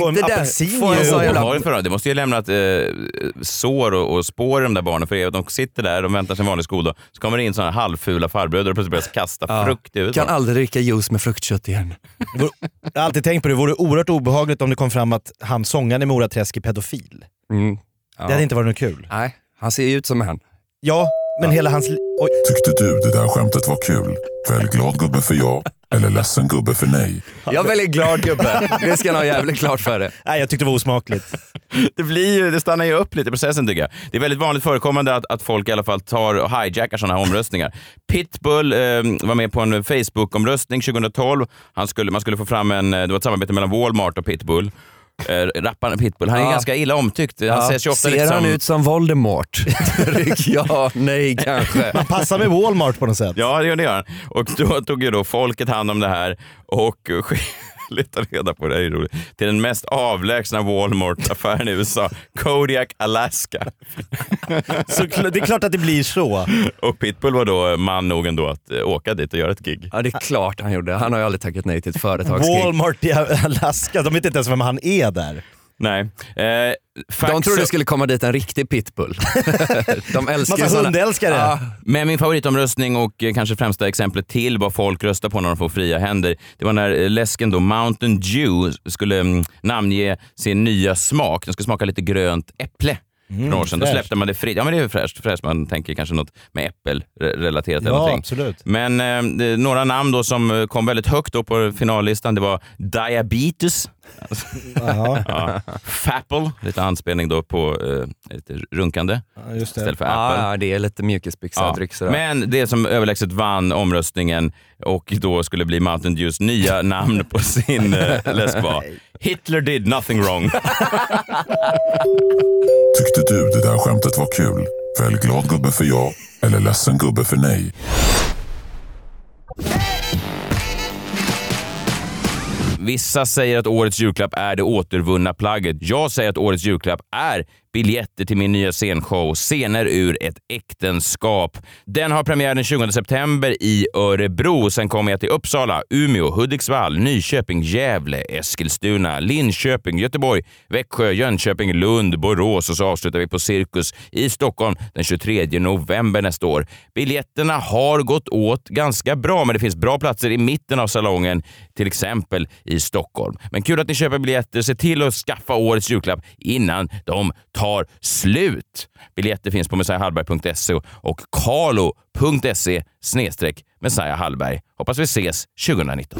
S2: Det måste ju lämna ett sår och spår i de där barnen, för de sitter där och väntar sin vanlig skoldag. Så kommer det in sådana halvfula farbröder och plötsligt börjar kasta frukt ut.
S3: Kan aldrig dricka juice med fruktkött igen.
S4: Jag har alltid tänkt på det, vore oerhört obehagligt om det kom fram att han sångaren i Mora Träsk är pedofil. Det hade inte varit något kul.
S3: Nej, han ser ju ut som han.
S4: Ja, men hela hans... Oj.
S1: Tyckte du det där skämtet var kul? Välj glad gubbe för ja, eller ledsen gubbe för nej.
S3: Jag väljer glad gubbe. Det ska jag ha jävligt klart för det.
S4: Nej, jag tyckte det var osmakligt.
S2: Det stannar ju upp lite i processen, tycker jag. Det är väldigt vanligt förekommande att folk i alla fall tar och hijackar sådana här omröstningar. Pitbull var med på en Facebook-omröstning 2012. Man skulle få fram det var ett samarbete mellan Walmart och Pitbull. Rapparen Pitbull, han är ganska illa omtyckt. Han ses ju ofta
S3: ser han ut som Voldemort? Ja, nej kanske.
S4: Man passar med Walmart på något sätt.
S2: Ja, det gör han. Och då tog ju folket hand om det här och lite reda på det, är roligt, till den mest avlägsna Walmart-affären i USA, Kodiak, Alaska.
S4: Så det är klart att det blir så.
S2: Och Pitbull var då man nog ändå att åka dit och göra ett gig.
S3: Ja, det är klart han gjorde. Han har ju aldrig tackat nej till ett företagsgig.
S4: Walmart i Alaska, de vet inte ens vem han är där.
S2: Nej.
S3: De trodde det skulle komma dit en riktig pitbull. De älskar
S4: massa hundälskare.
S2: Ja. Men min favoritomröstning och kanske främsta exemplet till vad folk röstar på när de får fria händer, det var när läsken då Mountain Dew skulle namnge sin nya smak. Den skulle smaka lite grönt äpple. För några år sedan. Då släppte man det fritt. Ja, men det är ju fräscht. Man tänker kanske något med äppelrelaterat eller någonting.
S4: Absolut.
S2: Men några namn då som kom väldigt högt då på finallistan, det var Diabetes. Ja. Fapple, lite anspelning då på lite runkande istället för Apple.
S3: Ja, det är lite mjukisbyxadryck sådär.
S2: Men det som överlägset vann omröstningen och då skulle bli Mountain Dews nya namn på sin läsk var Hitler did nothing wrong.
S1: Tyckte du det där skämtet var kul? Välj glad gubbe för ja, eller ledsen gubbe för nej.
S2: Vissa säger att årets julklapp är det återvunna plagget. Jag säger att årets julklapp är biljetter till min nya scenshow Scener ur ett äktenskap. Den har premiär den 20 september i Örebro. Sen kommer jag till Uppsala, Umeå, Hudiksvall, Nyköping, Gävle, Eskilstuna, Linköping, Göteborg, Växjö, Jönköping, Lund, Borås och så avslutar vi på Cirkus i Stockholm den 23 november nästa år. Biljetterna har gått åt ganska bra, men det finns bra platser i mitten av salongen, till exempel i Stockholm. Men kul att ni köper biljetter. Se till att skaffa årets julklapp innan de tar slut. Biljetter finns på messiahallberg.se och carlo.se/Messiah Hallberg. Hoppas vi ses 2019.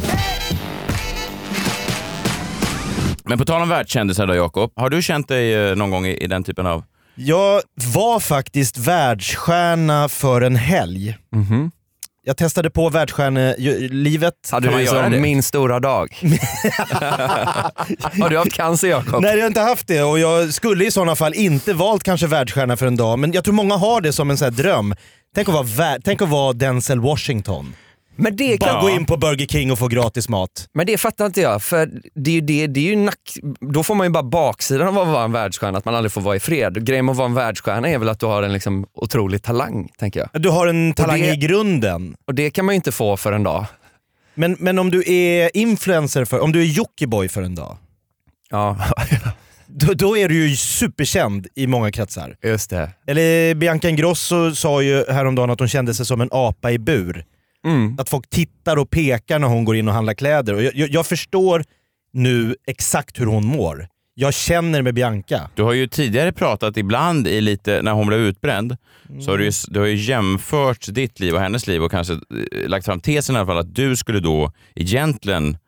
S2: Men på tal om världskändisar då, Jakob, har du känt dig någon gång i den typen av...
S4: Jag var faktiskt världsstjärna för en helg. Jag testade på världsstjärnelivet.
S3: Hade du som min stora dag? Har du haft cancer, Jakob?
S4: Nej, jag har inte haft det och jag skulle i sådana fall inte valt kanske världsstjärna för en dag. Men jag tror många har det som en sån här dröm. Tänk att vara Denzel Washington.
S3: Men det kan
S4: gå in på Burger King och få gratis mat.
S3: Men det fattar inte jag, för det är ju då får man ju bara baksidan av att vara en världsstjärna, att man aldrig får vara i fred. Grejen med att vara en världsstjärna är väl att du har en liksom otrolig talang, tänker jag.
S4: Du har en talang i grunden.
S3: Och det kan man ju inte få för en dag.
S4: Men om du är influencer, om du är Jockiboi för en dag.
S3: Ja.
S4: Då är du ju superkänd i många kretsar.
S3: Just det.
S4: Eller Bianca Ingrosso sa ju häromdagen att hon kände sig som en apa i bur. Att folk tittar och pekar när hon går in och handlar kläder. Och jag förstår nu exakt hur hon mår. Jag känner med Bianca.
S2: Du har ju tidigare pratat ibland i lite, när hon blev utbränd, så har du har ju jämfört ditt liv och hennes liv och kanske lagt fram tesen i alla fall att du skulle då egentligen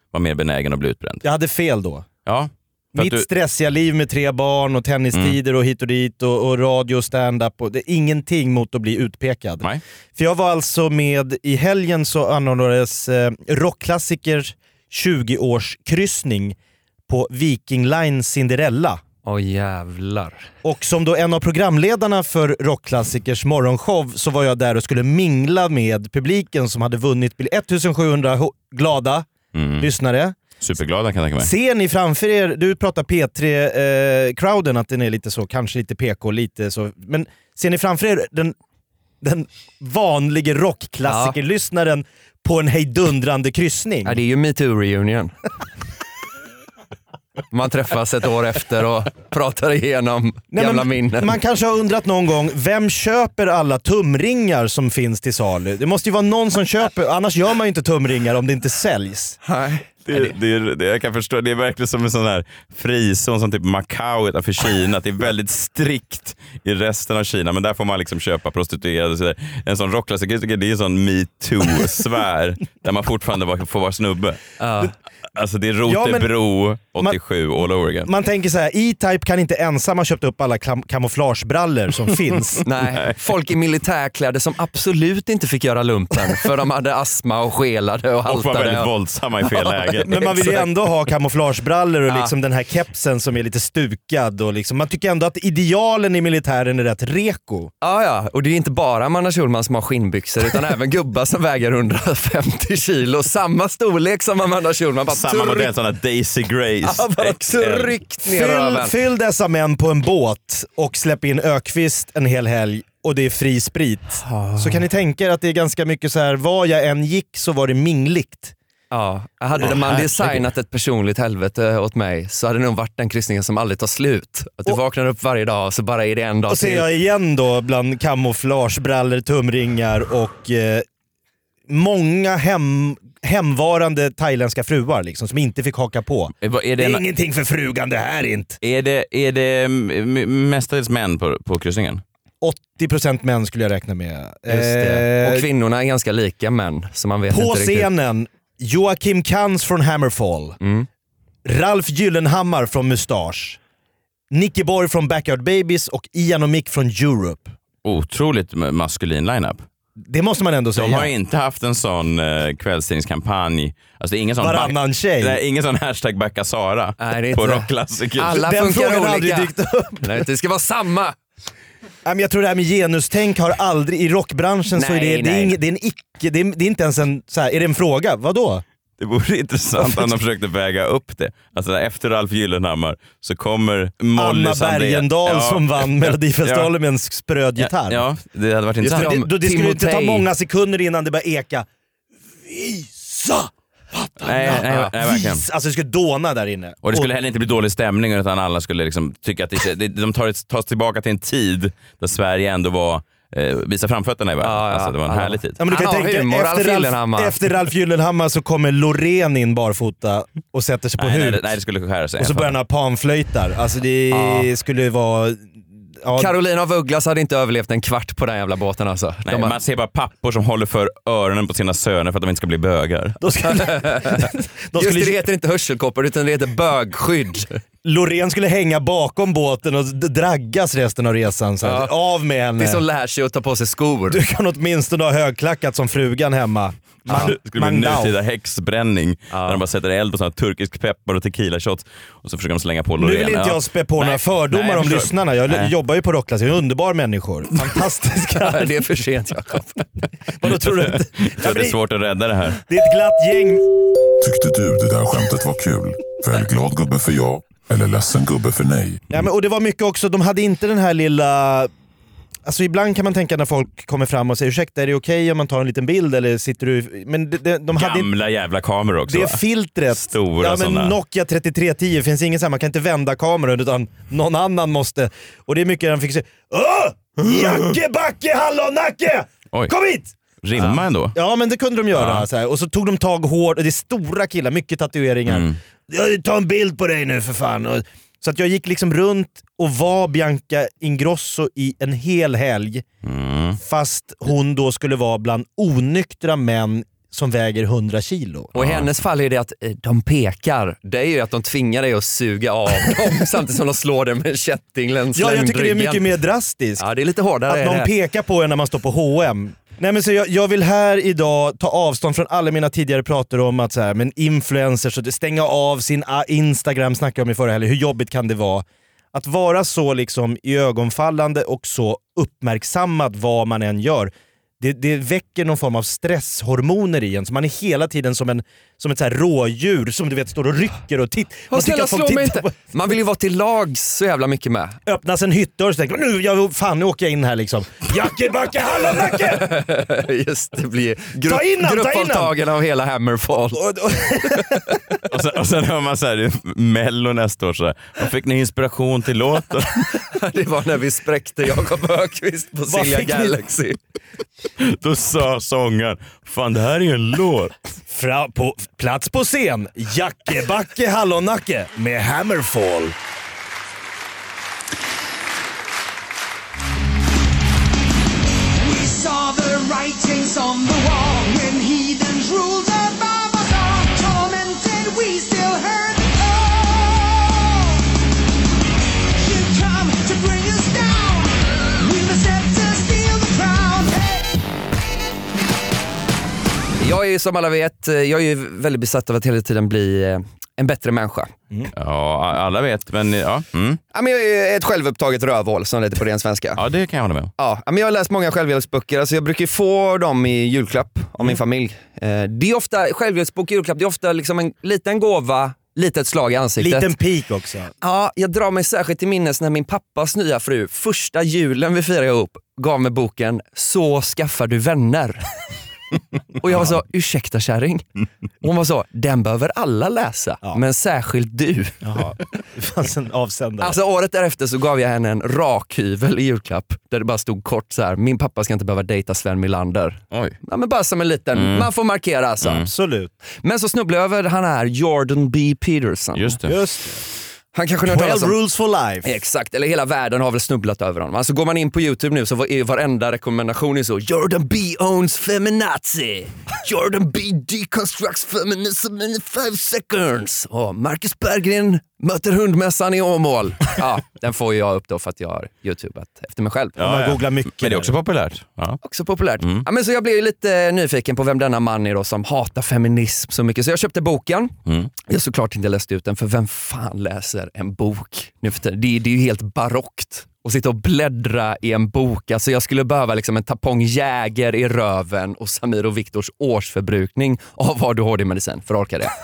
S2: var mer benägen att bli utbränd.
S4: Jag hade fel då.
S2: Ja.
S4: Mitt stressiga liv med 3 barn och tennistider och hit och dit och radio och stand-up. Och det är ingenting mot att bli utpekad.
S2: Nej.
S4: För jag var alltså med i helgen så anordnades rockklassikers 20-årskryssning på Viking Line Cinderella.
S3: Jävlar.
S4: Och som då en av programledarna för rockklassikers morgonshow så var jag där och skulle mingla med publiken som hade vunnit 1700 glada lyssnare.
S2: Superglada kan jag tänka mig.
S4: Ser ni framför er, du pratar P3-crowden att den är lite så, kanske lite PK, lite så, men ser ni framför er den vanliga rockklassikerlyssnaren på en hejdundrande kryssning?
S3: Ja, det är ju MeToo-reunion. Man träffas ett år efter och pratar igenom gamla minnen.
S4: Man kanske har undrat någon gång, vem köper alla tumringar som finns till salu? Det måste ju vara någon som köper, annars gör man ju inte tumringar om det inte säljs.
S3: Nej.
S2: Det jag kan förstå, det är verkligen som en sån här frizon som typ Macau utanför Kina. Det är väldigt strikt i resten av Kina, men där får man liksom köpa prostituerade och så där. En sån rockklassiker, det är en sån MeToo-sfär där man fortfarande får vara snubbe. Alltså det är Rotebro 87 all over again.
S4: Man tänker så här, E-Type kan inte ensam ha köpt upp alla kamouflagebrallor som finns.
S3: Nej, folk i militärkläder som absolut inte fick göra lumpen för de hade astma och skelade och haltade.
S2: Och var väldigt våldsamma i fel läge.
S4: Men man vill ju ändå ha kamouflagebrallor och liksom den här kepsen som är lite stukad. Och liksom, man tycker ändå att idealen i militären är rätt reko.
S3: Ja, och det är inte bara Amanda Schulman som har skinnbyxor utan även gubbar som väger 150 kilo. Samma storlek som Amanda Schulman.
S2: Samma modell, sådana Daisy Grace.
S3: Ja, bara tryckt ner
S4: fyll dessa män på en båt och släpp in Ökvist en hel helg och det är fri sprit. Så kan ni tänka er att det är ganska mycket så här, var jag än gick så var det mingligt.
S3: Ja, hade man designat ett personligt helvete åt mig så hade det nog varit den kryssningen som aldrig tar slut. Att du vaknar upp varje dag och så bara är det en dag
S4: och ser jag igen då bland kamouflagebrallor, tumringar och många hemvarande thailändska fruar liksom, som inte fick haka på. Det är ingenting för frugan det här inte.
S2: Är det mestadels män på kryssningen?
S4: 80% män skulle jag räkna med.
S3: Just det. Och kvinnorna är ganska lika män. Så man vet
S4: på
S3: inte
S4: scenen, Joakim Kans från Hammerfall. Ralf Gyllenhammar från Mustache. Nicky Borg från Backyard Babies och Ian och Mick från Europe.
S2: Otroligt maskulin lineup.
S4: Det måste man ändå säga.
S2: De har inte haft en sån kvällstidningskampanj. Alltså det är ingen sån
S4: varannan tjej.
S2: Det är ingen sån hashtag backa Sara på rockklassiker.
S3: Alla
S4: den
S3: funkar
S4: frågan har aldrig
S3: olika.
S4: dykt upp.
S3: Nej, det ska vara samma.
S4: Jag tror det här med genustänk har aldrig i rockbranschen så är det är en icke, det är inte ens en så här, är det en fråga? Vadå?
S2: Det vore intressant om de försökte väga upp det. Alltså efter Ralf Gyllenhammar så kommer Molly
S4: Anna Bergendahl som vann Melodifestivalen med en spröd gitarr.
S2: Ja, det hade varit intressant.
S4: Det skulle inte ta många sekunder innan det börjar eka. Visa!
S2: Nej, verkligen.
S4: Alltså det skulle dåna där inne.
S2: Och det skulle heller inte bli dålig stämning utan alla skulle liksom tycka att de tar tillbaka till en tid där Sverige ändå var visa framfötterna i världen. Alltså det var en härlig tid.
S4: Ja, men du kan tänka, efter Ralf Gyllenhammar så kommer Loreen in barfota och sätter sig på huk.
S2: Nej, det skulle skära sig.
S4: Och så börjar han ha panflöjtar. Alltså det skulle vara...
S3: Ja. Carolina av Ugglas hade inte överlevt en kvart på den jävla båten alltså.
S2: Nej, man ser bara pappor som håller för öronen på sina söner för att de inte ska bli bögar.
S3: Det heter inte hörselkoppor utan det heter bögskydd.
S4: Loreen skulle hänga bakom båten och draggas resten av resan. Så av med henne.
S3: Det är som lär sig att ta på sig skor.
S4: Du kan åtminstone ha högklackat som frugan hemma.
S2: Det skulle bli en nutida häxbränning där de bara sätter eld på sån turkisk peppar och tequila shots och så försöker de slänga på Loreen.
S4: Nu vill inte jag spä på några fördomar om lyssnarna. Jag jobbar ju på rockklass, jag är underbar människor. Fantastiska.
S3: Det är för sent, Jakob.
S4: Vadå tror du?
S2: Det är svårt att rädda det här.
S4: Det är ett glatt gäng.
S1: Tyckte du det där skämtet var kul? Välj glad gubbe för ja eller ledsen gubbe för nej.
S4: Ja, men, och det var mycket också, de hade inte den här lilla... Alltså ibland kan man tänka när folk kommer fram och säger ursäkta, är det okej om man tar en liten bild eller sitter du... Men de hade
S2: gamla jävla kameror också.
S4: Det är filtret.
S2: Stora
S4: men
S2: såna.
S4: Nokia 3310 finns ingen så man kan inte vända kameran utan någon annan måste. Och det är mycket de fick säga Jacke, backe, hallonnacke! Kom hit!
S2: Rimma ändå.
S4: Ja, men det kunde de göra. Så här. Och så tog de tag hårt, och det är stora killar, mycket tatueringar. Jag tar en bild på dig nu för fan. Så att jag gick liksom runt och var Bianca Ingrosso i en hel helg. Fast hon då skulle vara bland onyktra män som väger 100 kilo.
S3: Och i hennes fall är det att de pekar. Det är ju att de tvingar dig att suga av dem samtidigt som de slår dig med en kätting längs
S4: Ja, jag tycker det är
S3: ländryggen.
S4: mycket mer drastiskt.
S3: Ja, det är lite hårdare.
S4: Att någon pekar på en när man står på H&M. Nej, men så jag vill här idag ta avstånd från alla mina tidigare prater om att så här, men influencers och stänga av sin Instagram, snackade om i förra helgen. Hur jobbigt kan det vara? Att vara så liksom i ögonfallande och så uppmärksammad vad man än gör. Det väcker någon form av stresshormoner i en. Så man är hela tiden som ett så här rådjur som du vet står och rycker och tittar.
S3: Man vill ju vara till lags så jävla mycket med.
S4: Öppnas en hyttdörr så tänker man, nu åker jag in här liksom. Jacke, backe, hallonacke!
S3: Just det, blir
S4: gruppavtagen
S3: av hela Hammerfall.
S2: och sen hör man så här Mello nästa år så här. Vad fick ni inspiration till låten?
S3: Det var när vi spräckte Jakob Öqvist på Silja Galaxy.
S2: Då sa sångaren, fan det här är ju en låt.
S4: På plats på scen, Jacke, backe, hallonacke med Hammerfall.
S5: We saw the writings on the wall when heathens ruled above us all. Tormented, we still heard the call. You come to bring us down. We must have to steal the crown. Hey.
S3: Jag är som alla vet, jag är ju väldigt besatt av att hela tiden bli en bättre människa.
S2: Ja, alla vet, men ja.
S3: Ja, men jag är ett självupptaget rövhål som det heter på ren svenska.
S2: Ja, det kan jag hålla med om.
S3: Ja, men jag har läst många självhjälpsböcker. Alltså jag brukar få dem i julklapp av min familj. Det är ofta, självhjälpsbok i julklapp, det är ofta liksom en liten gåva, litet slag i ansiktet.
S4: Liten pik också.
S3: Ja, jag drar mig särskilt till minnes när min pappas nya fru, första julen vi firade ihop, gav mig boken Så skaffar du vänner. Och jag var så, ursäkta kärring. Hon var så, den behöver alla läsa, men särskilt du.
S4: Jaha, det fanns en avsändare.
S3: Alltså året därefter så gav jag henne en rakhyvel i julklapp där det bara stod kort så här: min pappa ska inte behöva dejta Sven Melander.
S2: Oj.
S3: Ja, men bara som en liten, man får markera alltså.
S4: Absolut.
S3: Men så snubblade jag över han här Jordan B. Peterson.
S2: Just det.
S4: Just det.
S3: Han kanske
S4: 12 rules for life.
S3: Exakt, eller hela världen har väl snubblat över honom. Alltså går man in på YouTube nu så är varenda rekommendation är så: Jordan B. owns feminazi. Jordan B. deconstructs feminism in 5 seconds. Och Marcus Berggren möter hundmässan i Åmål. Ja, den får jag upp då för att jag har YouTubeat efter mig själv.
S4: Man googlar mycket.
S2: Men det är också populärt. Ja.
S3: Också populärt. Ja, men så jag blev ju lite nyfiken på vem denna man är då som hatar feminism så mycket. Så jag köpte boken. Jag såklart inte läst ut den, för vem fan läser en bok nu för tiden? Det är ju helt barockt att sitta och bläddra i en bok. Alltså jag skulle behöva liksom en tapong Jäger i röven och Samir och Viktors årsförbrukning av ADHD-medicin för att orka det.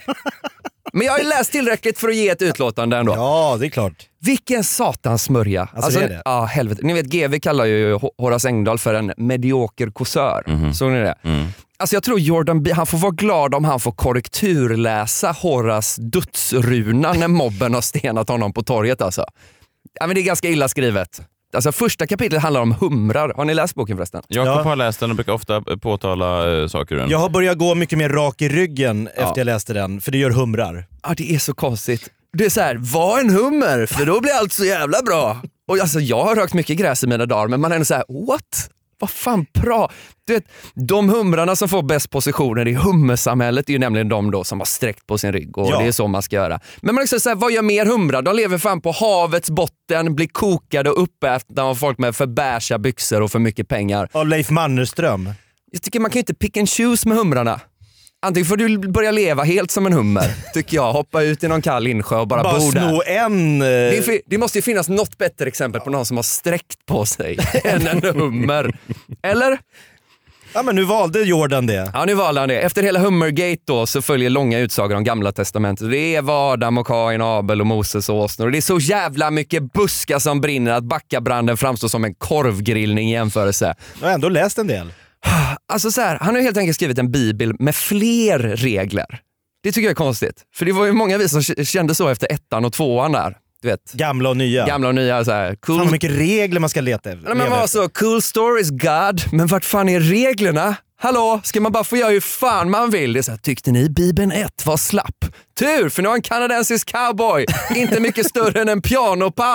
S3: Men jag har ju läst tillräckligt för att ge ett utlåtande ändå.
S4: Ja, det är klart.
S3: Vilken satans smörja.
S4: Alltså det är det.
S3: Ja, helvete. Ni vet, GV kallar ju Horace Engdahl för en medioker kåsör. Såg ni det? Alltså jag tror Jordan B, han får vara glad om han får korrekturläsa Horace dödsruna när mobben har stenat honom på torget alltså. Ja, men det är ganska illa skrivet. Alltså första kapitlet handlar om humrar. Har ni läst boken förresten?
S2: Jakob har läst den och brukar ofta påtala saker ur den.
S4: Jag har börjat gå mycket mer rak i ryggen efter jag läste den, för det gör humrar.
S3: Ja, det är så konstigt. Det är så här, var en hummer, för då blir allt så jävla bra. Och alltså jag har rökt mycket gräs i mina dagar, men man är ändå så här, what? Vad fan bra. Du vet, de humrarna som får bäst positioner i hummersamhället är ju nämligen de då som har sträckt på sin rygg, och det är så man ska göra. Men man liksom så här, vad gör mer humrar? De lever fan på havets botten, blir kokade och uppätna av folk med för bärsa byxor och för mycket pengar.
S4: Av Leif Mannerström.
S3: Jag tycker man kan ju inte pick and choose med humrarna. Antingen får du börja leva helt som en hummer, tycker jag. Hoppa ut i någon kall insjö och bara bo där.
S4: Sno en...
S3: Det måste ju finnas något bättre exempel på någon som har sträckt på sig än en hummer. Eller?
S4: Ja, men nu valde Jordan det.
S3: Ja, nu valde han det. Efter hela Hummergate då så följer långa utsagor om Gamla testamentet. Det är Adam och Kain, Abel och Moses och Åsnor. Och det är så jävla mycket buskar som brinner att Backabranden framstår som en korvgrillning i jämförelse.
S4: Jag har ändå läst en del.
S3: Alltså så här, han har helt enkelt skrivit en bibel med fler regler. Det tycker jag är konstigt. För det var ju många vi som kände så efter 1:an och 2:an där. Du vet.
S4: Gamla och nya.
S3: Gamla och nya, så här. Cool.
S4: Fan vad mycket regler man ska leta efter.
S3: Men man var så, cool stories God, men vart fan är reglerna? Hallå, ska man bara få göra hur fan man vill? Det är så här, tyckte ni Bibeln 1 var slapp? Tur, för nu har en kanadensisk cowboy, inte mycket större än en pianopall,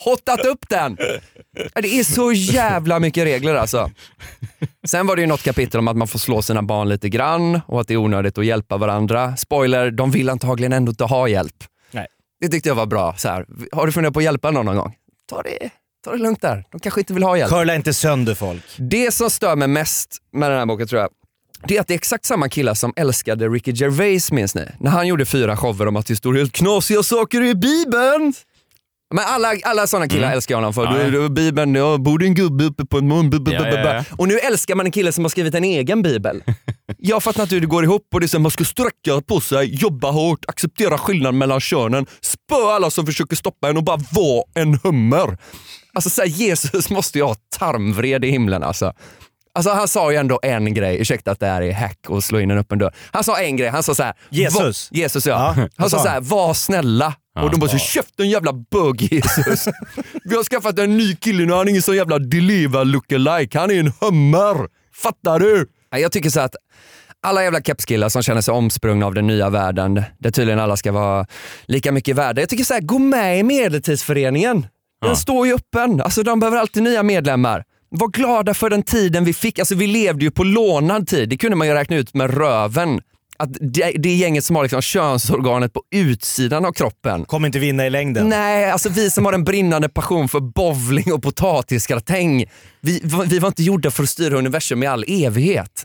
S3: hottat upp den. Det är så jävla mycket regler alltså. Sen var det ju något kapitel om att man får slå sina barn lite grann och att det är onödigt att hjälpa varandra. Spoiler, de vill antagligen ändå inte ha hjälp.
S4: Nej.
S3: Det tyckte jag var bra. Så här, har du funderat på att hjälpa någon gång? Ta det lugnt där. De kanske inte vill ha hjälp.
S4: Curla inte sönder folk.
S3: Det som stör mig mest med den här boken tror jag, det är att det är exakt samma killar som älskade Ricky Gervais, minns ni? När han gjorde 4 shower om att det står helt knasiga saker i Bibeln. Men alla sådana killar älskar honom för. Bibeln, borde en gubbe uppe på en mun. Och nu älskar man en kille som har skrivit en egen bibel. Jag fattar inte hur det går ihop och det är så att man ska sträcka på sig, jobba hårt, acceptera skillnaden mellan könen, spö alla som försöker stoppa en och bara vara en hummer. Alltså så här, Jesus måste ju ha tarmvred i himlen alltså. Alltså han sa ju ändå en grej, ursäkta att det här är hack och slå in en öppen dörr. Han sa en grej, han sa så här. Jesus ja. Han sa så här, var snälla. Och de bara så, köpte en jävla bugg Jesus. Vi har skaffat en ny kille nu, han är ingen sån jävla deliver lookalike. Han är en hummer. Fattar du? Jag tycker så att alla jävla kepskillar som känner sig omsprungna av den nya världen, där tydligen alla ska vara lika mycket värda. Jag tycker så här, gå med i medeltidsföreningen. Den står ju öppen. Alltså de behöver alltid nya medlemmar. Var glada för den tiden vi fick. Alltså vi levde ju på lånad tid. Det kunde man ju räkna ut med röven. Att det är gänget som har liksom könsorganet på utsidan av kroppen.
S4: Kommer inte vinna i längden.
S3: Nej, alltså vi som har en brinnande passion för bowling och potatisgratäng. Vi var inte gjorda för att styra universum i all evighet.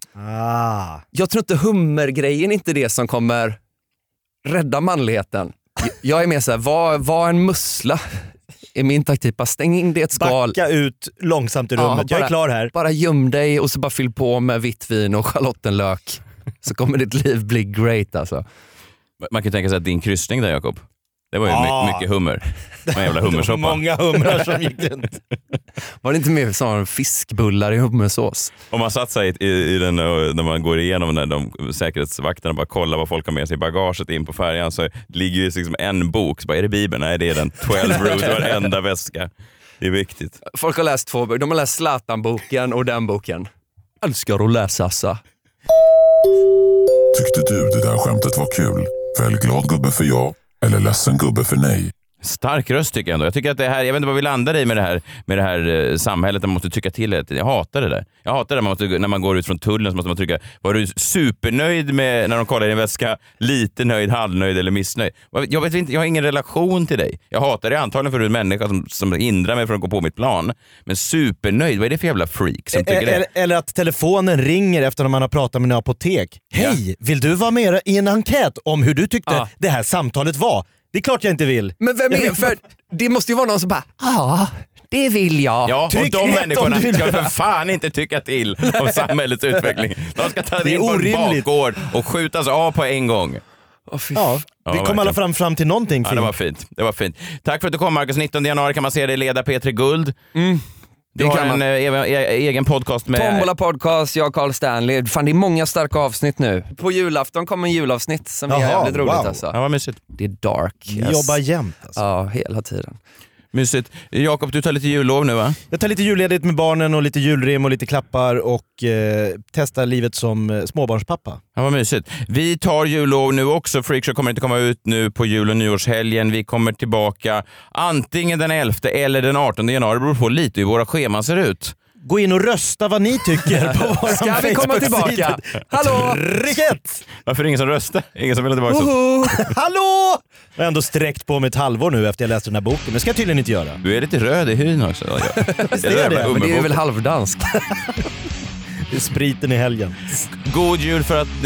S3: Jag tror inte hummergrejen är inte det som kommer rädda manligheten. Jag är mer så här, var en mussla. Är min taktik, bara stäng in det ett skal.
S4: Backa ut långsamt i rummet, jag är klar här.
S3: Bara göm dig och så bara fyll på med vitt vin och schalottenlök. Så kommer ditt liv bli great alltså.
S2: Man kan tänka sig att din kryssning där, Jakob, det var ju mycket hummer. En jävla hummersoppa.
S4: Många humrar som gick runt.
S3: Var det inte mer sån fiskbullar i hummersås?
S2: Om man satt sig i den, när man går igenom när de säkerhetsvakterna bara kollar vad folk har med sig i bagaget in på färjan, så ligger ju liksom en bok. Så bara, är det Bibeln? Nej, det är den 12 Root, varenda väska. Det är viktigt.
S3: Folk har läst 2 böcker. De har läst Zlatan-boken och den boken. Älskar att läsa Assa.
S1: Tyckte du det där skämtet var kul? Välj glad gubbe för ja eller ledsen gubbe för nej.
S2: Stark röst tycker jag ändå. Jag tycker att det här, jag vet inte vad vi landar i med det här samhället där man måste tycka till. Jag hatar det där. Jag hatar det när man går ut från tullen så måste man trycka. Var du supernöjd med när de kollar i din väska? Lite nöjd, halvnöjd eller missnöjd? Jag vet inte, jag har ingen relation till dig. Jag hatar det antagligen för du är en människa som hindrar mig från att gå på mitt plan. Men supernöjd, vad är det för jävla freak som tycker det?
S4: Eller att telefonen ringer efter när man har pratat med en apotek. Hej, vill du vara med i en enkät om hur du tyckte det här samtalet var? Det är klart jag inte vill.
S3: Men vem är för det måste ju vara någon som bara, det vill jag.
S2: Ja, och de människorna ska för fan inte tycka till om samhällets utveckling. De ska ta in på en bakgård och skjutas av på en gång.
S4: Vi kom alla fram till någonting fint.
S2: Ja, det var fint. Tack för att du kom, Marcus. 19 januari kan man se dig leda P3 Guld. Du har en egen podcast med...
S3: Tombola podcast, jag och Carl Stanley. Fan, det är många starka avsnitt nu. På julafton kommer en julavsnitt som är jävligt roligt alltså.
S2: Ja, vad mysigt.
S3: Det är dark.
S4: Jobbar jämt alltså.
S3: Ja, hela tiden.
S2: Mysigt. Jakob, du tar lite jullov nu, va?
S4: Jag tar lite julledigt med barnen och lite julrim och lite klappar och testar livet som småbarnspappa.
S2: Ja, vad mysigt. Vi tar jullov nu också. Freakshow kommer inte komma ut nu på jul- och nyårshelgen. Vi kommer tillbaka antingen den 11 eller den 18 januari. Det beror på lite hur våra scheman ser ut.
S4: Gå in och rösta vad ni tycker på vår
S3: Ska vi komma tillbaka? Hallå!
S4: Riket!
S2: Varför är det ingen som röstar? Ingen som vill tillbaka?
S4: Hallå! Jag har ändå sträckt på mig ett halvår nu efter jag läste den här boken. Men det ska jag tydligen inte göra.
S2: Du är lite röd i hyn också.
S4: Visst är det?
S3: Men det är väl halvdansk.
S4: Det är spriten i helgen.
S2: God jul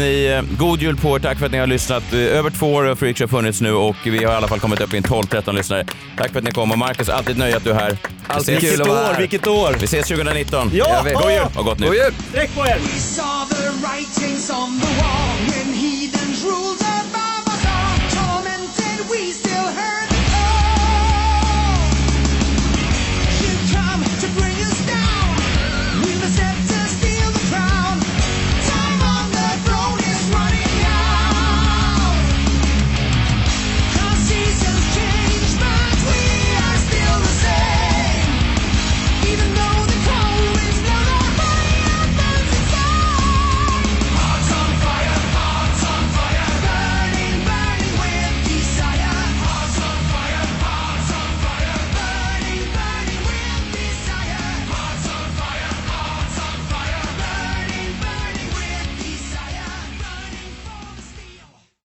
S2: god jul på er. Tack för att ni har lyssnat. Över 2 år har Freakshow funnits nu och vi har i alla fall kommit upp i 12-13 lyssnare. Tack för att ni kom. Och Marcus, alltid nöjd att du är här.
S3: Alltid kul att vara här.
S4: Vilket år?
S2: Vi ses 2019.
S4: Ja!
S2: God jul och gott nytt.
S4: Sträck på er!
S5: We saw the writings on the wall when heathens ruled